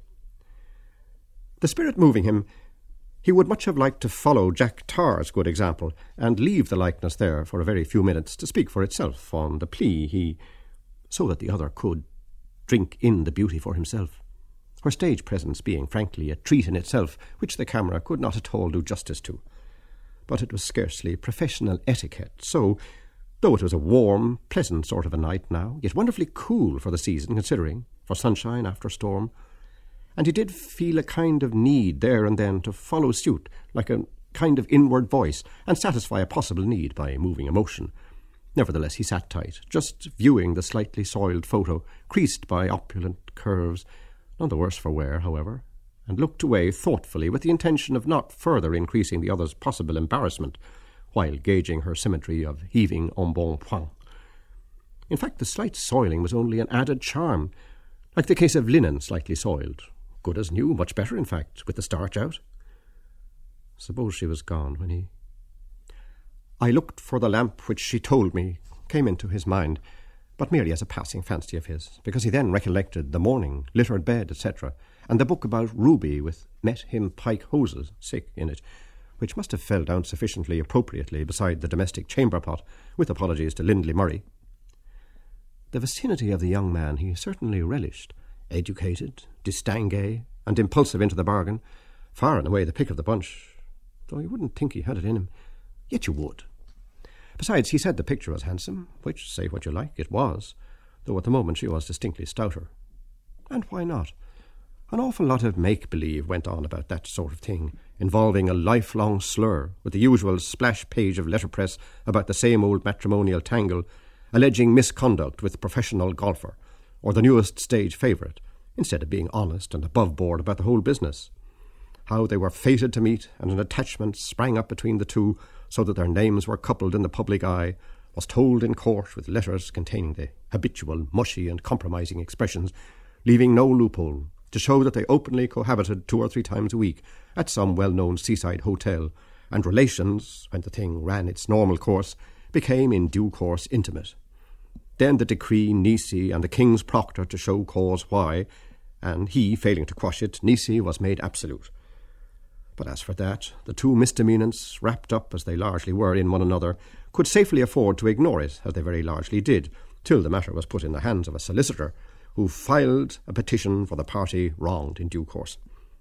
The spirit moving him, he would much have liked to follow Jack Tar's good example and leave the likeness there for a very few minutes to speak for itself on the plea so that the other could drink in the beauty for himself, her stage presence being frankly a treat in itself which the camera could not at all do justice to. But it was scarcely professional etiquette, so, though it was a warm, pleasant sort of a night now, yet wonderfully cool for the season considering, for sunshine after storm, and he did feel a kind of need there and then to follow suit, like a kind of inward voice, and satisfy a possible need by moving emotion. Nevertheless, he sat tight, just viewing the slightly soiled photo, creased by opulent curves, none the worse for wear, however, and looked away thoughtfully with the intention of not further increasing the other's possible embarrassment, while gauging her symmetry of heaving embonpoint. In fact, the slight soiling was only an added charm, like the case of linen slightly soiled. Good as new, much better, in fact, with the starch out. Suppose she was gone when he... I looked for the lamp which she told me came into his mind, but merely as a passing fancy of his, because he then recollected the morning, littered bed, etc., and the book about Ruby with "Met him pike hoses" in it, which must have fell down sufficiently appropriately beside the domestic chamber pot, with apologies to Lindley Murray. The vicinity of the young man he certainly relished, educated, distingué, and impulsive into the bargain, far and away the pick of the bunch, though you wouldn't think he had it in him, yet you would. Besides, he said the picture was handsome, which, say what you like, it was, though at the moment she was distinctly stouter. And why not? An awful lot of make-believe went on about that sort of thing, involving a lifelong slur, with the usual splash page of letterpress about the same old matrimonial tangle, alleging misconduct with professional golfer, or the newest stage favourite, instead of being honest and above board about the whole business. How they were fated to meet, and an attachment sprang up between the two, so that their names were coupled in the public eye, was told in court with letters containing the habitual mushy and compromising expressions, leaving no loophole, to show that they openly cohabited 2 or 3 times a week at some well-known seaside hotel, and relations, when the thing ran its normal course, became in due course intimate. Then the decree Nisi and the King's Proctor to show cause why, and he, failing to quash it, Nisi was made absolute. But as for that, the two misdemeanants, wrapped up as they largely were in one another, could safely afford to ignore it, as they very largely did, till the matter was put in the hands of a solicitor, who filed a petition for the party wronged in due course.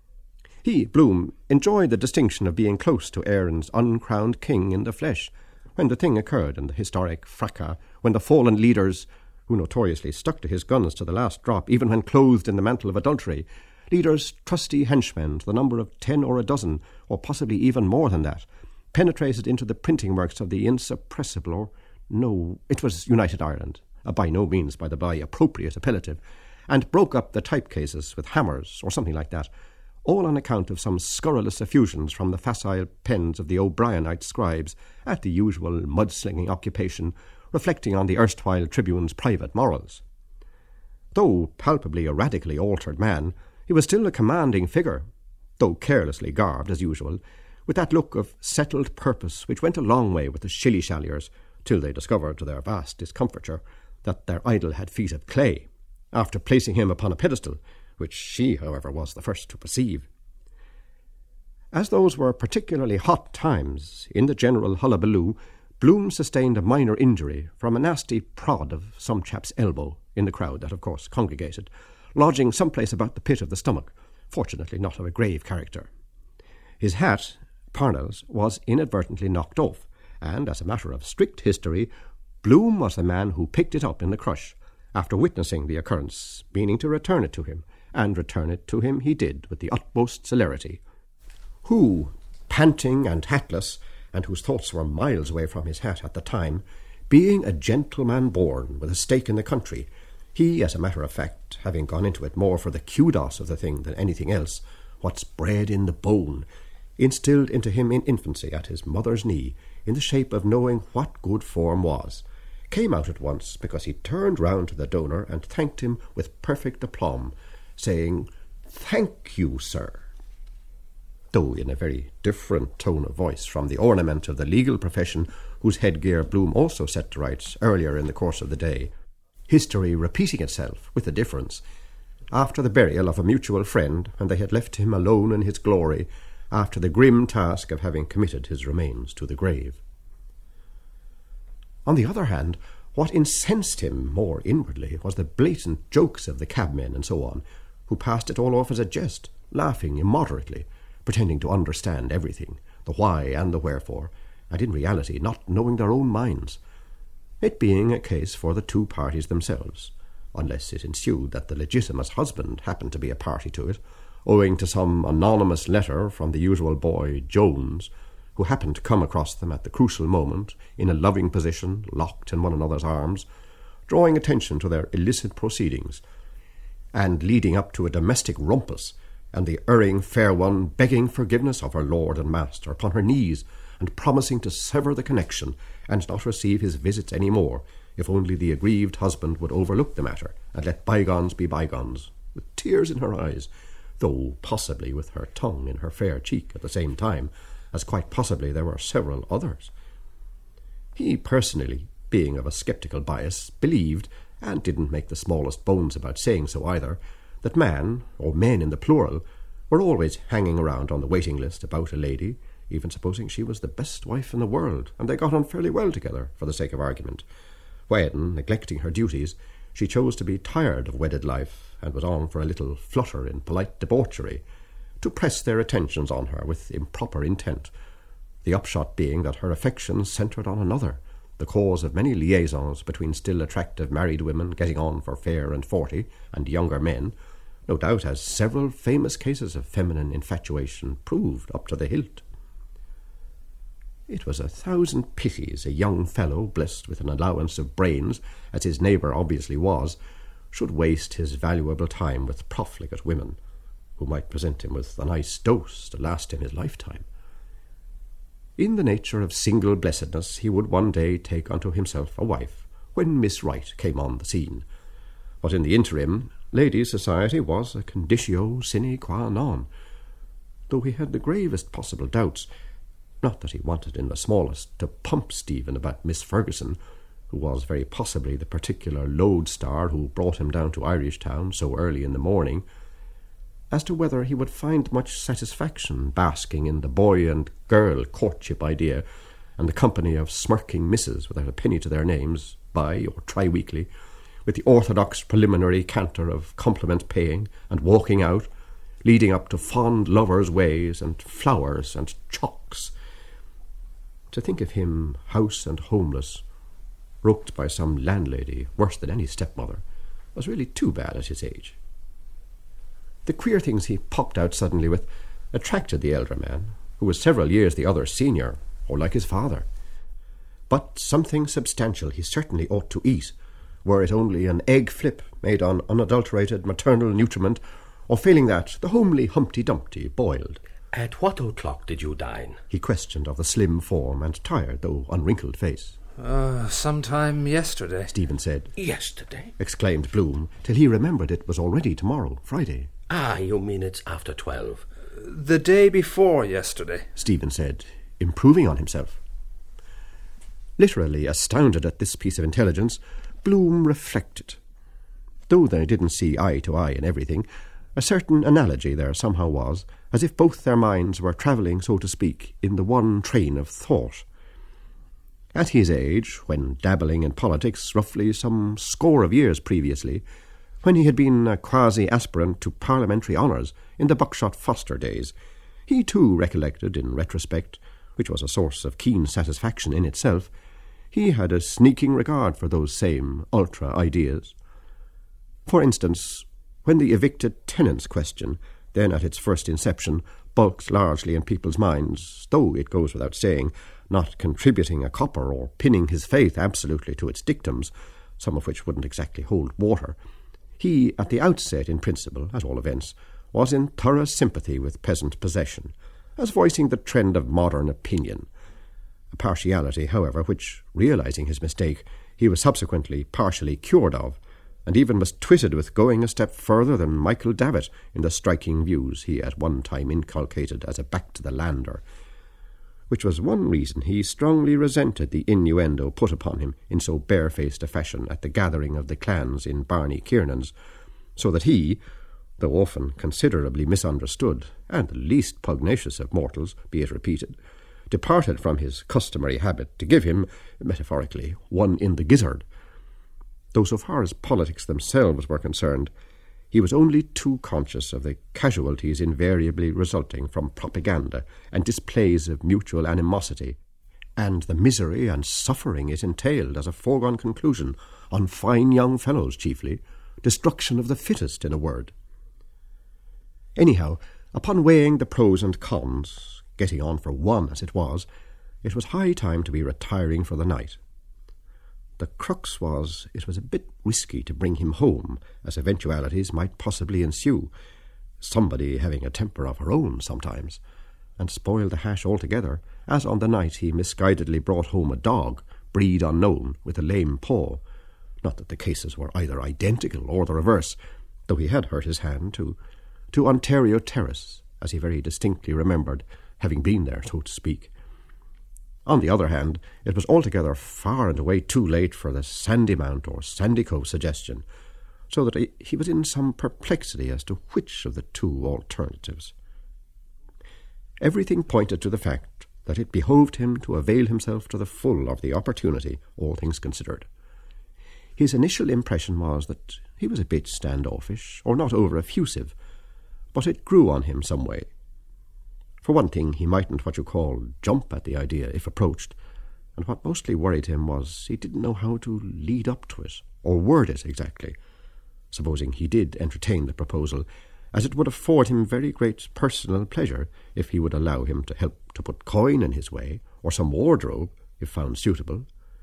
He, Bloom, enjoyed the distinction of being close to Erin's uncrowned king in the flesh, when the thing occurred in the historic fracas, when the fallen leaders, who notoriously stuck to his guns to the last drop, even when clothed in the mantle of adultery, leaders, trusty henchmen to the number of 10 or a dozen, or possibly even more than that, penetrated into the printing works of the insuppressible, or no, it was United Ireland, a by no means, by the by, appropriate appellative, and broke up the type cases with hammers, or something like that, all on account of some scurrilous effusions from the facile pens of the O'Brienite scribes at the usual mudslinging occupation, reflecting on the erstwhile tribune's private morals. Though palpably a radically altered man, he was still a commanding figure, though carelessly garbed as usual, with that look of settled purpose which went a long way with the shilly-shalliers, till they discovered, to their vast discomfiture, that their idol had feet of clay, after placing him upon a pedestal, which she, however, was the first to perceive. As those were particularly hot times in the general hullabaloo, Bloom sustained a minor injury from a nasty prod of some chap's elbow in the crowd that, of course, congregated, lodging someplace about the pit of the stomach, fortunately not of a grave character. His hat, Parnell's, was inadvertently knocked off, and, as a matter of strict history, Bloom was the man who picked it up in the crush, after witnessing the occurrence, meaning to return it to him, and return it to him he did with the utmost celerity. Who, panting and hatless, and whose thoughts were miles away from his hat at the time, being a gentleman born with a stake in the country, he, as a matter of fact, having gone into it more for the kudos of the thing than anything else, what's bred in the bone, instilled into him in infancy at his mother's knee, in the shape of knowing what good form was, came out at once because he turned round to the donor and thanked him with perfect aplomb, saying, "Thank you, sir," though in a very different tone of voice from the ornament of the legal profession whose headgear Bloom also set to rights earlier in the course of the day, history repeating itself with a difference, after the burial of a mutual friend, when they had left him alone in his glory, after the grim task of having committed his remains to the grave. On the other hand, what incensed him more inwardly was the blatant jokes of the cabmen and so on, who passed it all off as a jest, laughing immoderately, pretending to understand everything, the why and the wherefore, and in reality not knowing their own minds, it being a case for the two parties themselves, unless it ensued that the legitimate husband happened to be a party to it, owing to some anonymous letter from the usual boy Jones, who happened to come across them at the crucial moment, in a loving position, locked in one another's arms, drawing attention to their illicit proceedings, and leading up to a domestic rumpus, and the erring fair one begging forgiveness of her lord and master upon her knees, and promising to sever the connection, and not receive his visits any more, if only the aggrieved husband would overlook the matter, and let bygones be bygones, with tears in her eyes, though possibly with her tongue in her fair cheek at the same time, as quite possibly there were several others. He personally, being of a sceptical bias, believed, and didn't make the smallest bones about saying so either, that man, or men in the plural, were always hanging around on the waiting list about a lady, even supposing she was the best wife in the world, and they got on fairly well together, for the sake of argument, when, neglecting her duties, she chose to be tired of wedded life, and was on for a little flutter in polite debauchery, to press their attentions on her with improper intent, the upshot being that her affections centred on another, the cause of many liaisons between still attractive married women getting on for 40 and younger men, no doubt as several famous cases of feminine infatuation proved up to the hilt. It was 1,000 pities a young fellow, blessed with an allowance of brains, as his neighbour obviously was, should waste his valuable time with profligate women, who might present him with a nice dose to last him his lifetime. In the nature of single blessedness he would one day take unto himself a wife, when Miss Wright came on the scene. But in the interim, ladies' society was a conditio sine qua non, though he had the gravest possible doubts, not that he wanted in the smallest to pump Stephen about Miss Ferguson, who was very possibly the particular lodestar who brought him down to Irishtown so early in the morning, as to whether he would find much satisfaction basking in the boy and girl courtship idea and the company of smirking misses without a penny to their names, bi- or tri-weekly, with the orthodox preliminary canter of compliment-paying and walking out, leading up to fond lovers' ways and flowers and chocks. To think of him house and homeless, roped by some landlady worse than any stepmother, was really too bad at his age. The queer things he popped out suddenly with attracted the elder man, who was several years the other's senior, or like his father. But something substantial he certainly ought to eat, were it only an egg flip made on unadulterated maternal nutriment, or failing that, the homely Humpty Dumpty boiled. At what o'clock did you dine? He questioned of the slim form and tired, though unwrinkled face. Sometime yesterday. Stephen said. Yesterday? Exclaimed Bloom, till he remembered it was already tomorrow, Friday. Ah, you mean it's after 12. The day before yesterday, Stephen said, improving on himself. Literally astounded at this piece of intelligence, Bloom reflected. Though they didn't see eye to eye in everything, a certain analogy there somehow was, as if both their minds were travelling, so to speak, in the one train of thought. At his age, when dabbling in politics roughly some score of years previously, when he had been a quasi-aspirant to parliamentary honours in the Buckshot Foster days, he too recollected, in retrospect, which was a source of keen satisfaction in itself, he had a sneaking regard for those same ultra-ideas. For instance, when the evicted tenants question, then at its first inception, bulked largely in people's minds, though it goes without saying, not contributing a copper or pinning his faith absolutely to its dictums, some of which wouldn't exactly hold water, he, at the outset in principle, at all events, was in thorough sympathy with peasant possession, as voicing the trend of modern opinion, a partiality, however, which, realizing his mistake, he was subsequently partially cured of, and even was twitted with going a step further than Michael Davitt in the striking views he at one time inculcated as a back-to-the-lander, which was one reason he strongly resented the innuendo put upon him in so barefaced a fashion at the gathering of the clans in Barney Kiernan's, so that he, though often considerably misunderstood, and the least pugnacious of mortals, be it repeated, departed from his customary habit to give him, metaphorically, one in the gizzard. Though so far as politics themselves were concerned, he was only too conscious of the casualties invariably resulting from propaganda and displays of mutual animosity, and the misery and suffering it entailed as a foregone conclusion on fine young fellows chiefly, destruction of the fittest, in a word. Anyhow, upon weighing the pros and cons, getting on for one as it was high time to be retiring for the night. The crux was, it was a bit risky to bring him home, as eventualities might possibly ensue, somebody having a temper of her own sometimes, and spoil the hash altogether, as on the night he misguidedly brought home a dog, breed unknown, with a lame paw. Not that the cases were either identical or the reverse, though he had hurt his hand to Ontario Terrace, as he very distinctly remembered, having been there, so to speak. On the other hand, it was altogether far and away too late for the Sandymount or Sandycove suggestion, so that he was in some perplexity as to which of the two alternatives. Everything pointed to the fact that it behoved him to avail himself to the full of the opportunity, all things considered. His initial impression was that he was a bit standoffish, or not over-effusive, but it grew on him some way. For one thing, he mightn't what you call jump at the idea if approached, and what mostly worried him was he didn't know how to lead up to it, or word it exactly, supposing he did entertain the proposal, as it would afford him very great personal pleasure if he would allow him to help to put coin in his way, or some wardrobe, if found suitable.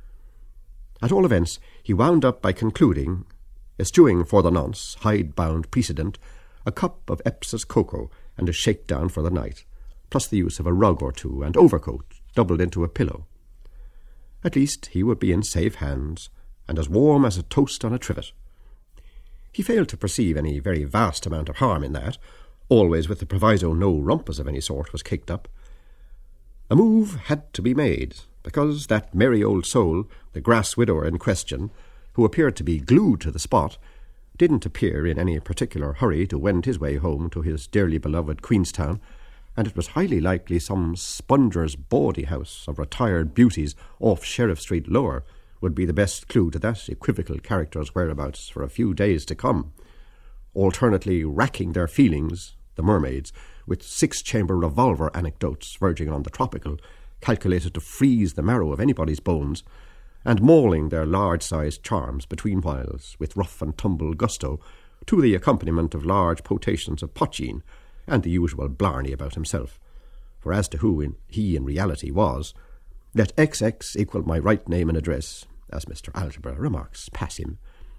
At all events, he wound up by concluding, eschewing for the nonce, hide-bound precedent, a cup of Epsom cocoa and a shakedown for the night, plus the use of a rug or two and overcoat doubled into a pillow. At least he would be in safe hands, and as warm as a toast on a trivet. He failed to perceive any very vast amount of harm in that, always with the proviso no rumpus of any sort was kicked up. A move had to be made, because that merry old soul, the grass widower in question, who appeared to be glued to the spot, didn't appear in any particular hurry to wend his way home to his dearly beloved Queenstown, and it was highly likely some spunger's bawdy house of retired beauties off Sheriff Street Lower would be the best clue to that equivocal character's whereabouts for a few days to come, alternately racking their feelings, the mermaids, with six-chamber revolver anecdotes verging on the tropical, calculated to freeze the marrow of anybody's bones, and mauling their large-sized charms between whiles with rough-and-tumble gusto to the accompaniment of large potations of potheen and the usual blarney about himself. For as to who he in reality was, let XX equal my right name and address, as Mr. Algebra remarks pass him.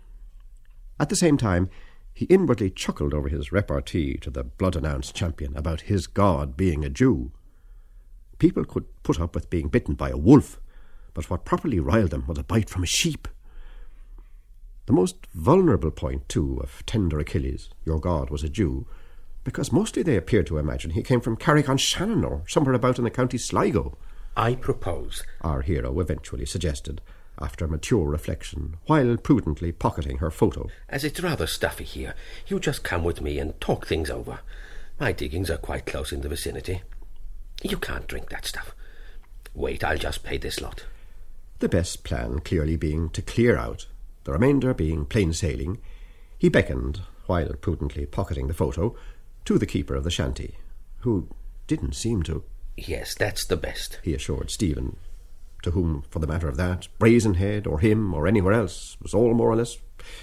At the same time, he inwardly chuckled over his repartee to the blood-announced champion about his God being a Jew. People could put up with being bitten by a wolf, but what properly riled them was a bite from a sheep. The most vulnerable point, too, of tender Achilles, your God was a Jew, because mostly they appeared to imagine he came from Carrick-on-Shannon or somewhere about in the county Sligo. I propose, our hero eventually suggested, after mature reflection, while prudently pocketing her photo. As it's rather stuffy here, you just come with me and talk things over. My diggings are quite close in the vicinity. You can't drink that stuff. Wait, I'll just pay this lot. The best plan clearly being to clear out, the remainder being plain sailing, he beckoned, while prudently pocketing the photo, to the keeper of the shanty, who didn't seem to... Yes, that's the best, he assured Stephen, to whom, for the matter of that, Brazenhead or him or anywhere else was all more or less...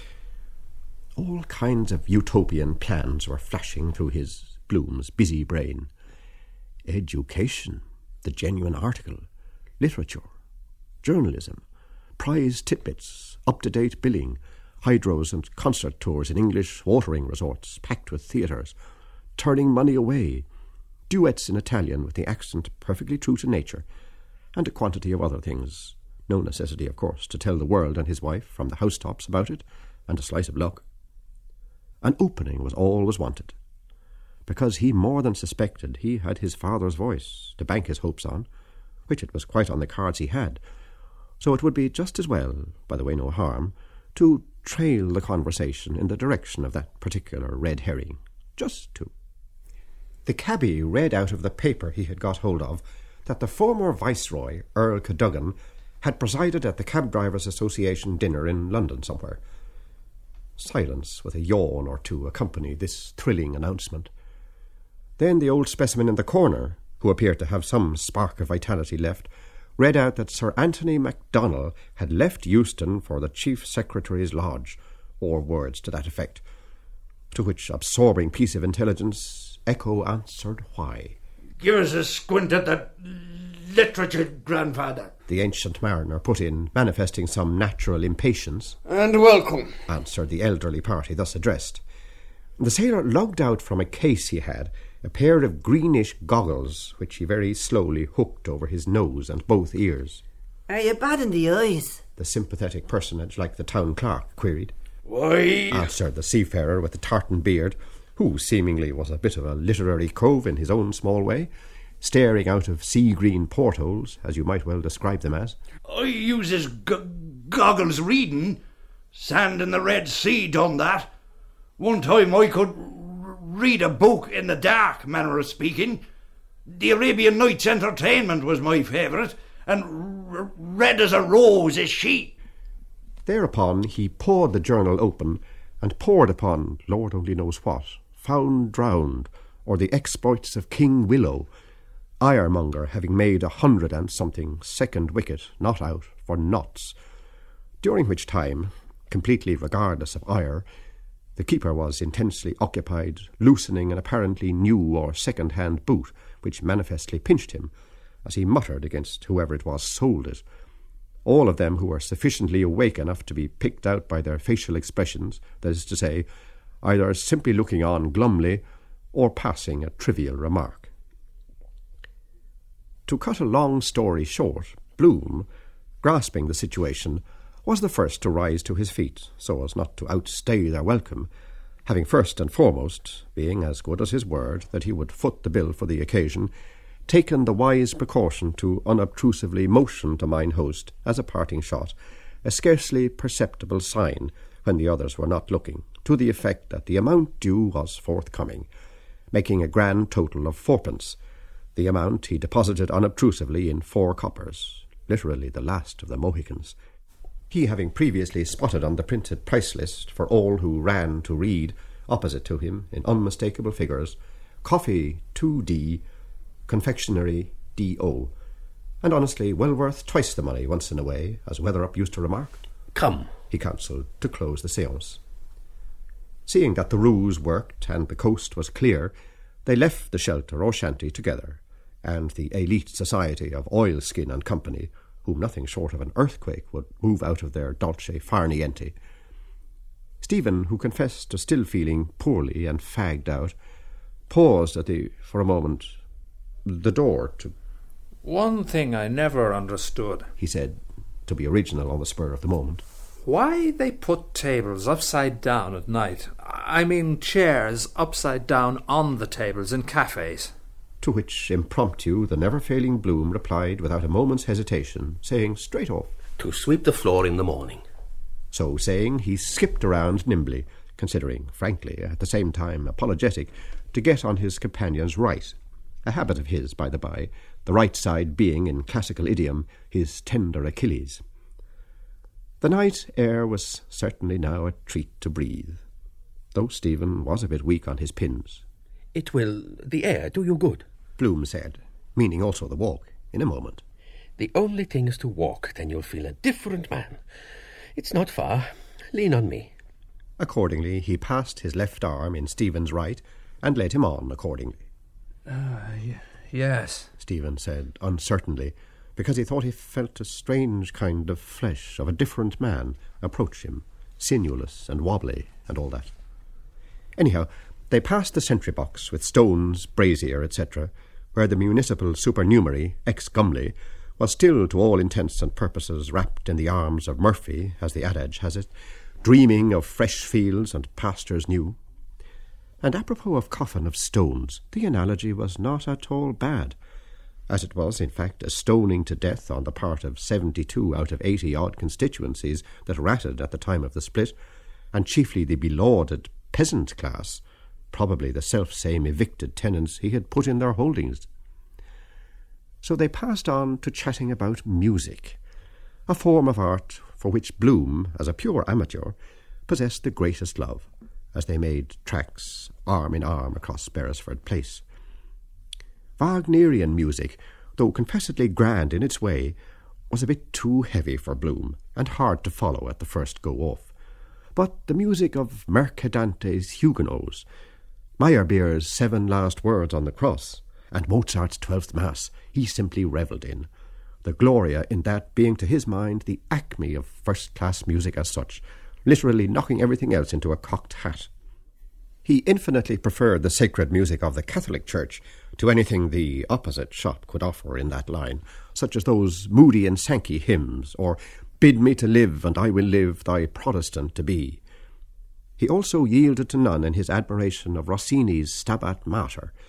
All kinds of utopian plans were flashing through his, Bloom's, busy brain. Education, the genuine article, literature, journalism, prize titbits, up-to-date billing, hydros and concert tours in English watering resorts packed with theatres, turning money away, duets in Italian with the accent perfectly true to nature, and a quantity of other things. No necessity, of course, to tell the world and his wife from the housetops about it, and a slice of luck. An opening was always wanted, because he more than suspected he had his father's voice to bank his hopes on, which it was quite on the cards he had. So it would be just as well, by the way no harm, to trail the conversation in the direction of that particular red herring. Just to. The cabby read out of the paper he had got hold of that the former Viceroy, Earl Cadogan, had presided at the Cab Drivers' Association dinner in London somewhere. Silence with a yawn or two accompanied this thrilling announcement. Then the old specimen in the corner, who appeared to have some spark of vitality left, read out that Sir Anthony MacDonald had left Euston for the Chief Secretary's lodge, or words to that effect, to which absorbing piece of intelligence Echo answered why. Give us a squint at that literature, grandfather, the ancient mariner put in, manifesting some natural impatience. And welcome, answered the elderly party thus addressed. The sailor lugged out from a case he had a pair of greenish goggles, which he very slowly hooked over his nose and both ears. Are you bad in the eyes? The sympathetic personage like the town clerk queried. Why, answered the seafarer with the tartan beard, who seemingly was a bit of a literary cove in his own small way, staring out of sea-green portholes, as you might well describe them as. I uses goggles reading. Sand in the Red Sea done that. One time I could read a book in the dark, manner of speaking. The Arabian Nights Entertainment was my favourite, and Red as a Rose is she. Thereupon he pawed the journal open and pored upon Lord only knows what, Found Drowned, or the exploits of King Willow, Iremonger having made 100 and something second wicket not out for Notts, during which time, completely regardless of ire, the keeper was intensely occupied loosening an apparently new or second-hand boot which manifestly pinched him, as he muttered against whoever it was sold it. All of them who were sufficiently awake enough to be picked out by their facial expressions, that is to say, either simply looking on glumly or passing a trivial remark. To cut a long story short, Bloom, grasping the situation, was the first to rise to his feet, so as not to outstay their welcome, having first and foremost, being as good as his word that he would foot the bill for the occasion, taken the wise precaution to unobtrusively motion to mine host, as a parting shot, a scarcely perceptible sign, when the others were not looking, to the effect that the amount due was forthcoming, making a grand total of 4pence. The amount he deposited unobtrusively in 4 coppers, literally the last of the Mohicans. He having previously spotted on the printed price list for all who ran to read, opposite to him, in unmistakable figures, coffee 2D, confectionery D.O., and honestly well worth twice the money once in a way, as Weatherup used to remark. Come, he counselled, to close the séance. Seeing that the ruse worked and the coast was clear, they left the shelter or shanty together, and the elite society of Oilskin and Company, whom nothing short of an earthquake would move out of their dolce far niente. Stephen, who confessed to still feeling poorly and fagged out, paused for a moment, the door to... One thing I never understood, he said, to be original on the spur of the moment. Why they put tables upside down at night. I mean chairs upside down on the tables in cafes. To which impromptu the never-failing Bloom replied without a moment's hesitation, saying straight off, to sweep the floor in the morning. So saying, he skipped around nimbly, considering, frankly, at the same time apologetic, to get on his companion's right, a habit of his, by the by, the right side being, in classical idiom, his tender Achilles. The night air was certainly now a treat to breathe, though Stephen was a bit weak on his pins. It will, the air, do you good, Bloom said, meaning also the walk, in a moment. The only thing is to walk, then you'll feel a different man. It's not far. Lean on me. Accordingly, he passed his left arm in Stephen's right, and led him on accordingly. Yes, Stephen said uncertainly, because he thought he felt a strange kind of flesh of a different man approach him, sinewless and wobbly and all that. Anyhow, they passed the sentry-box with stones, brazier, etc., where the municipal supernumerary, ex-Gumley, was still to all intents and purposes wrapped in the arms of Murphy, as the adage has it, dreaming of fresh fields and pastures new. And apropos of coffin of stones, the analogy was not at all bad, as it was, in fact, a stoning to death on the part of 72 out of 80-odd constituencies that ratted at the time of the split, and chiefly the belauded peasant class, probably the self-same evicted tenants he had put in their holdings. So they passed on to chatting about music, a form of art for which Bloom, as a pure amateur, possessed the greatest love, as they made tracks arm in arm across Beresford Place. Wagnerian music, though confessedly grand in its way, was a bit too heavy for Bloom and hard to follow at the first go-off. But the music of Mercadante's Huguenots, Meyerbeer's 7 Last Words on the Cross, and Mozart's 12th Mass he simply revelled in, the Gloria in that being to his mind the acme of first-class music as such, literally knocking everything else into a cocked hat. He infinitely preferred the sacred music of the Catholic Church to anything the opposite shop could offer in that line, such as those Moody and Sankey hymns, or Bid me to live, and I will live thy Protestant to be. He also yielded to none in his admiration of Rossini's Stabat Mater,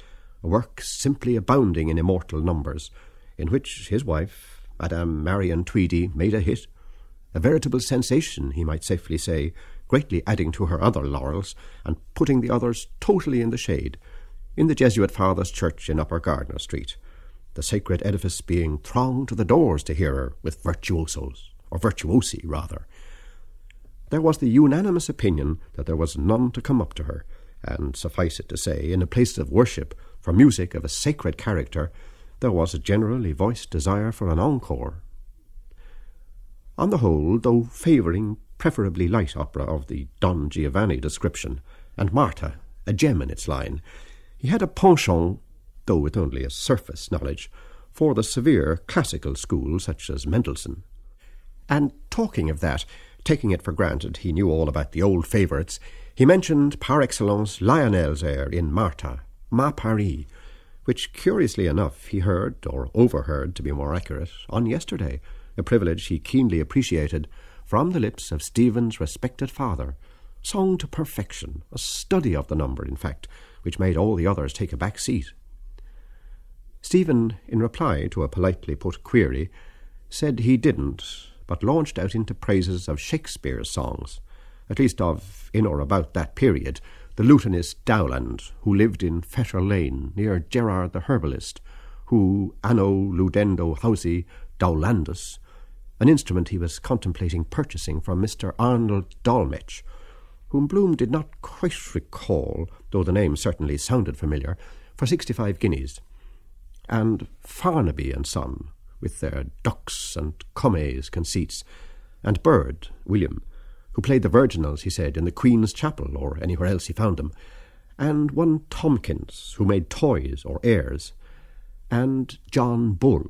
a work simply abounding in immortal numbers, in which his wife, Madame Marion Tweedy, made a hit, a veritable sensation, he might safely say, greatly adding to her other laurels and putting the others totally in the shade, in the Jesuit Father's Church in Upper Gardiner Street, the sacred edifice being thronged to the doors to hear her with virtuosos, or virtuosi rather. There was the unanimous opinion that there was none to come up to her, and suffice it to say, in a place of worship for music of a sacred character, there was a generally voiced desire for an encore. On the whole, though favouring preferably light opera of the Don Giovanni description, and Martha, a gem in its line, he had a penchant, though with only a surface knowledge, for the severe classical school such as Mendelssohn. And talking of that, taking it for granted he knew all about the old favourites, he mentioned par excellence Lionel's air in Martha, Ma Paris, which curiously enough he heard, or overheard to be more accurate, on yesterday, a privilege he keenly appreciated, from the lips of Stephen's respected father, sung to perfection, a study of the number, in fact, which made all the others take a back seat. Stephen, in reply to a politely put query, said he didn't, but launched out into praises of Shakespeare's songs, at least of, in or about that period, the lutenist Dowland, who lived in Fetter Lane, near Gerard the herbalist, who anno ludendo hausi Dowlandus, an instrument he was contemplating purchasing from Mr. Arnold Dolmetsch, whom Bloom did not quite recall, though the name certainly sounded familiar, for 65 guineas, and Farnaby and Son, with their ducks and commes conceits, and Bird, William, who played the virginals, he said, in the Queen's Chapel or anywhere else he found them, and one Tomkins, who made toys or airs, and John Bull.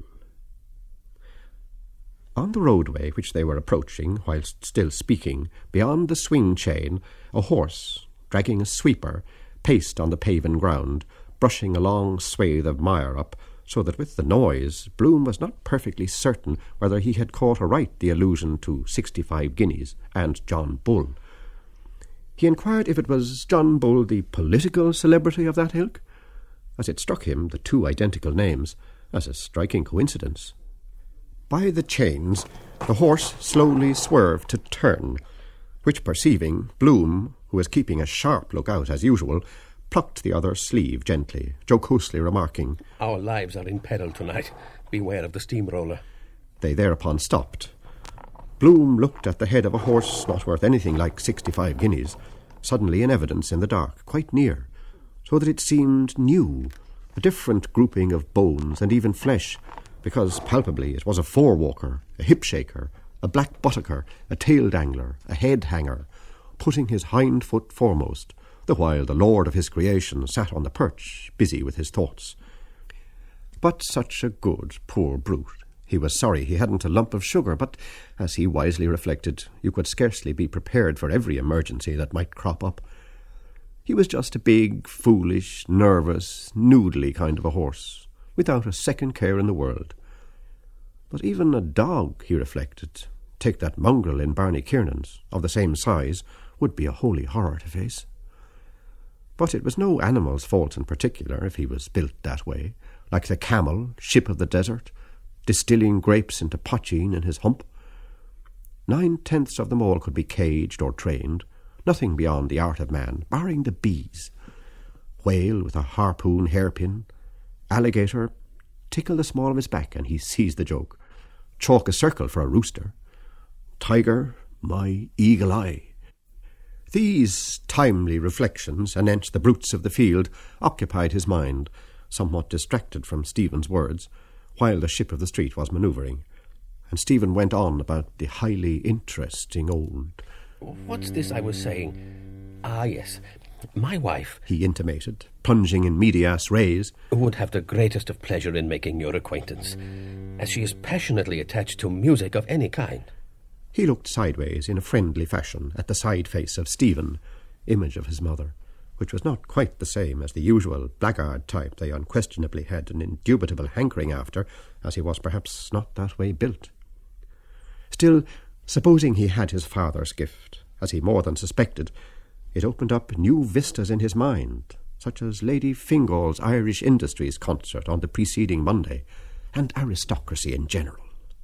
On the roadway which they were approaching, whilst still speaking, beyond the swing chain, a horse, dragging a sweeper, paced on the paven ground, brushing a long swathe of mire up, so that with the noise Bloom was not perfectly certain whether he had caught aright the allusion to 65 guineas and John Bull. He inquired if it was John Bull, the political celebrity of that ilk, as it struck him, the two identical names, as a striking coincidence. By the chains, the horse slowly swerved to turn, which perceiving, Bloom, who was keeping a sharp look-out as usual, plucked the other's sleeve gently, jocosely remarking, "Our lives are in peril tonight. Beware of the steamroller." They thereupon stopped. Bloom looked at the head of a horse not worth anything like 65 guineas, suddenly in evidence in the dark, quite near, so that it seemed new, a different grouping of bones and even flesh, because palpably it was a fore-walker, a hip-shaker, a black buttocker, a tail-dangler, a head-hanger, putting his hind foot foremost, the while the lord of his creation sat on the perch, busy with his thoughts. But such a good, poor brute. He was sorry he hadn't a lump of sugar, but, as he wisely reflected, you could scarcely be prepared for every emergency that might crop up. He was just a big, foolish, nervous, noodly kind of a horse, without a second care in the world. But even a dog, he reflected, take that mongrel in Barney Kiernan's, of the same size, would be a holy horror to face. But it was no animal's fault in particular if he was built that way, like the camel, ship of the desert, distilling grapes into potheen in his hump. 9/10 of them all could be caged or trained, nothing beyond the art of man, barring the bees. Whale with a harpoon hairpin, alligator, tickle the small of his back and he sees the joke. Chalk a circle for a rooster. Tiger, my eagle eye. These timely reflections anent the brutes of the field occupied his mind, somewhat distracted from Stephen's words, while the ship of the street was manoeuvring, and Stephen went on about the highly interesting old... "What's this I was saying? Ah, yes, my wife," he intimated, plunging in medias res, "would have the greatest of pleasure in making your acquaintance, as she is passionately attached to music of any kind." He looked sideways in a friendly fashion at the side face of Stephen, image of his mother, which was not quite the same as the usual blackguard type they unquestionably had an indubitable hankering after, as he was perhaps not that way built. Still, supposing he had his father's gift, as he more than suspected, it opened up new vistas in his mind, such as Lady Fingal's Irish Industries concert on the preceding Monday, and aristocracy in general.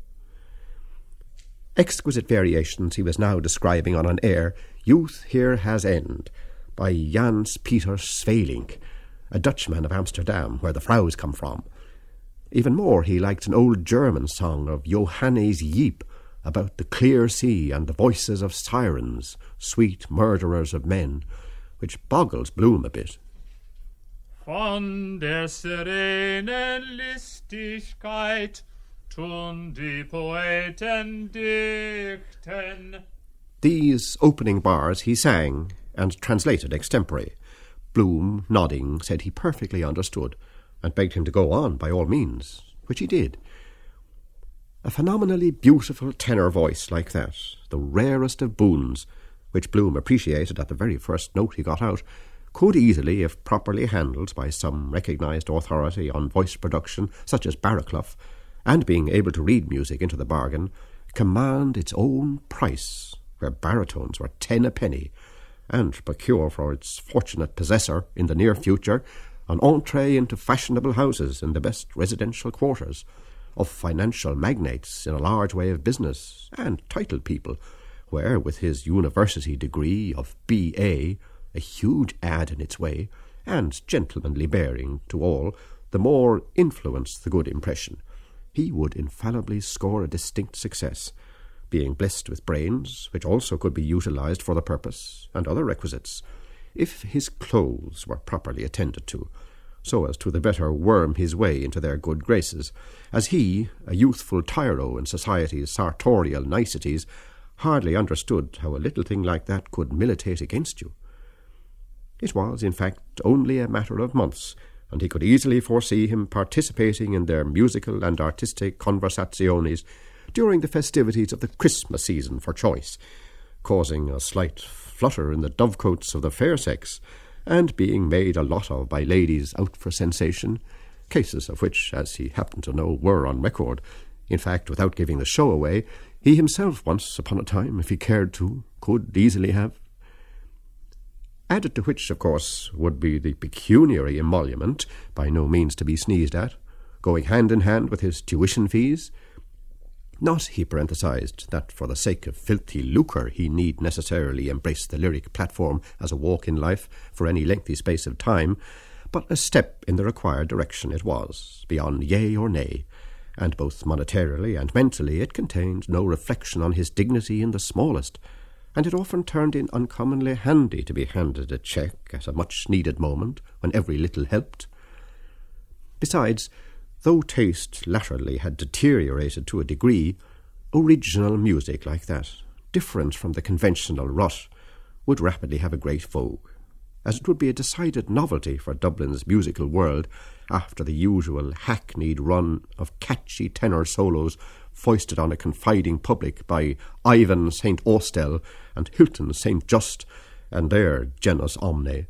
Exquisite variations he was now describing on an air, Youth Here Has End, by Jans Peter Svelink, a Dutchman of Amsterdam, where the Fraus come from. Even more, he liked an old German song of Johannes Jeep about the clear sea and the voices of sirens, sweet murderers of men, which boggles Bloom a bit. Von der Sirenen Listigkeit tun die Poeten dichten. These opening bars he sang and translated extempore. Bloom, nodding, said he perfectly understood, and begged him to go on by all means, which he did. A phenomenally beautiful tenor voice like that, the rarest of boons, which Bloom appreciated at the very first note he got out, could easily, if properly handled by some recognised authority on voice production, such as Barraclough, and being able to read music into the bargain, command its own price, where baritones were 10 a penny, and procure for its fortunate possessor, in the near future, an entree into fashionable houses in the best residential quarters, of financial magnates in a large way of business, and titled people, where, with his university degree of B.A., a huge ad in its way, and gentlemanly bearing to all, the more influence the good impression, he would infallibly score a distinct success, being blessed with brains, which also could be utilised for the purpose, and other requisites, if his clothes were properly attended to, so as to the better worm his way into their good graces, as he, a youthful tyro in society's sartorial niceties, hardly understood how a little thing like that could militate against you. It was, in fact, only a matter of months, and he could easily foresee him participating in their musical and artistic conversaziones during the festivities of the Christmas season for choice, causing a slight flutter in the dovecoats of the fair sex, and being made a lot of by ladies out for sensation, cases of which, as he happened to know, were on record. In fact, without giving the show away, he himself once upon a time, if he cared to, could easily have. Added to which, of course, would be the pecuniary emolument, by no means to be sneezed at, going hand in hand with his tuition fees. Not, he parenthesized, that for the sake of filthy lucre he need necessarily embrace the lyric platform as a walk in life for any lengthy space of time, but a step in the required direction it was, beyond yea or nay, and both monetarily and mentally it contained no reflection on his dignity in the smallest, and it often turned in uncommonly handy to be handed a cheque at a much-needed moment when every little helped. Besides, though taste latterly had deteriorated to a degree, original music like that, different from the conventional rut, would rapidly have a great vogue, as it would be a decided novelty for Dublin's musical world after the usual hackneyed run of catchy tenor solos foisted on a confiding public by Ivan St. Austell and Hilton St. Just and their genus omne.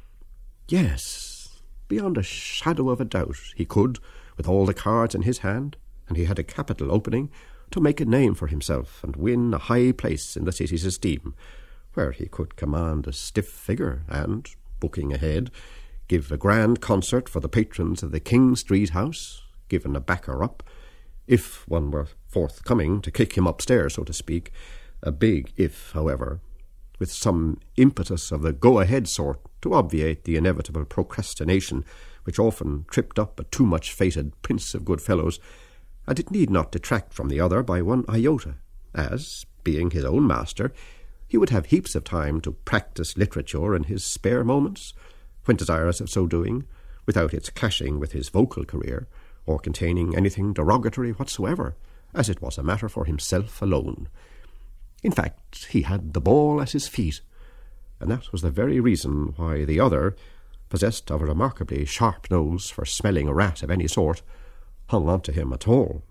Yes, beyond a shadow of a doubt, he could, with all the cards in his hand, and he had a capital opening, to make a name for himself and win a high place in the city's esteem, where he could command a stiff figure and, booking ahead, give a grand concert for the patrons of the King Street House, given a backer-up, if one were forthcoming to kick him upstairs, so to speak, a big if, however, with some impetus of the go-ahead sort to obviate the inevitable procrastination which often tripped up a too-much-fated prince of good fellows, and it need not detract from the other by one iota, as, being his own master, he would have heaps of time to practise literature in his spare moments, when desirous of so doing, without its clashing with his vocal career, or containing anything derogatory whatsoever, as it was a matter for himself alone. In fact, he had the ball at his feet, and that was the very reason why the other, possessed of a remarkably sharp nose for smelling a rat of any sort, hung on to him at all.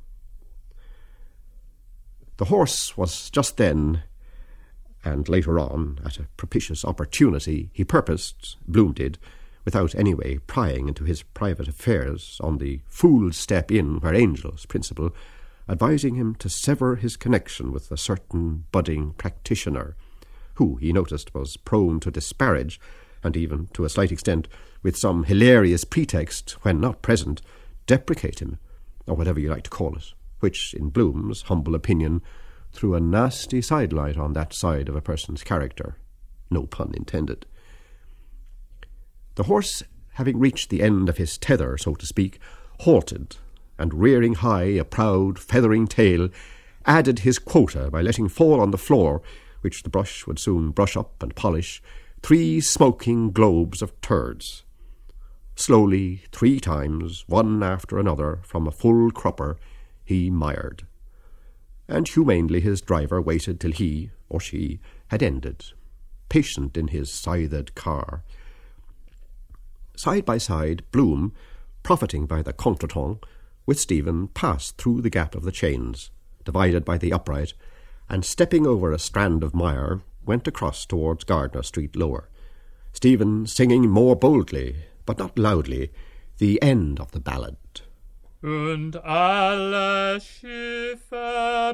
The horse was just then, and later on, at a propitious opportunity, he purposed, Bloom did, without anyway prying into his private affairs, on the fool's step in where angels principle, advising him to sever his connection with a certain budding practitioner, who, he noticed, was prone to disparage, and even, to a slight extent, with some hilarious pretext, when not present, deprecate him, or whatever you like to call it, which, in Bloom's humble opinion, threw a nasty sidelight on that side of a person's character. No pun intended. The horse, having reached the end of his tether, so to speak, halted, and rearing high a proud, feathering tail, added his quota by letting fall on the floor, which the brush would soon brush up and polish, 3 smoking globes of turds. Slowly, 3 times, one after another, from a full crupper, he mired. And humanely his driver waited till he, or she, had ended, patient in his scythed car. Side by side, Bloom, profiting by the contretemps, with Stephen, passed through the gap of the chains, divided by the upright, and stepping over a strand of mire, went across towards Gardner Street lower, Stephen singing more boldly, but not loudly, the end of the ballad. Und alle Schiffe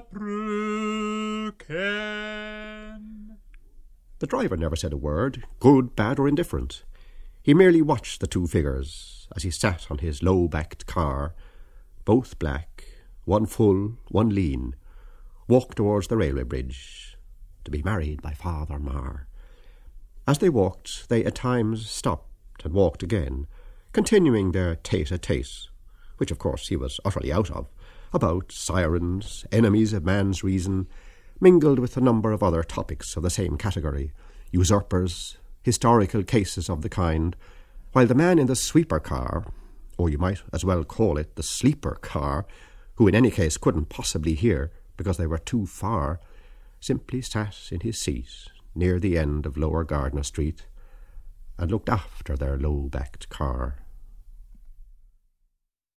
brücken. The driver never said a word, good, bad, or indifferent. He merely watched the 2 figures as he sat on his low-backed car, both black, one full, one lean, walk towards the railway bridge, to be married by Father Marr. As they walked, they at times stopped and walked again, continuing their tete-a-tete, which of course he was utterly out of, about sirens, enemies of man's reason, mingled with a number of other topics of the same category, usurpers, historical cases of the kind, while the man in the sweeper car, or you might as well call it the sleeper car, who in any case couldn't possibly hear because they were too far, simply sat in his seat near the end of Lower Gardner Street and looked after their low-backed car.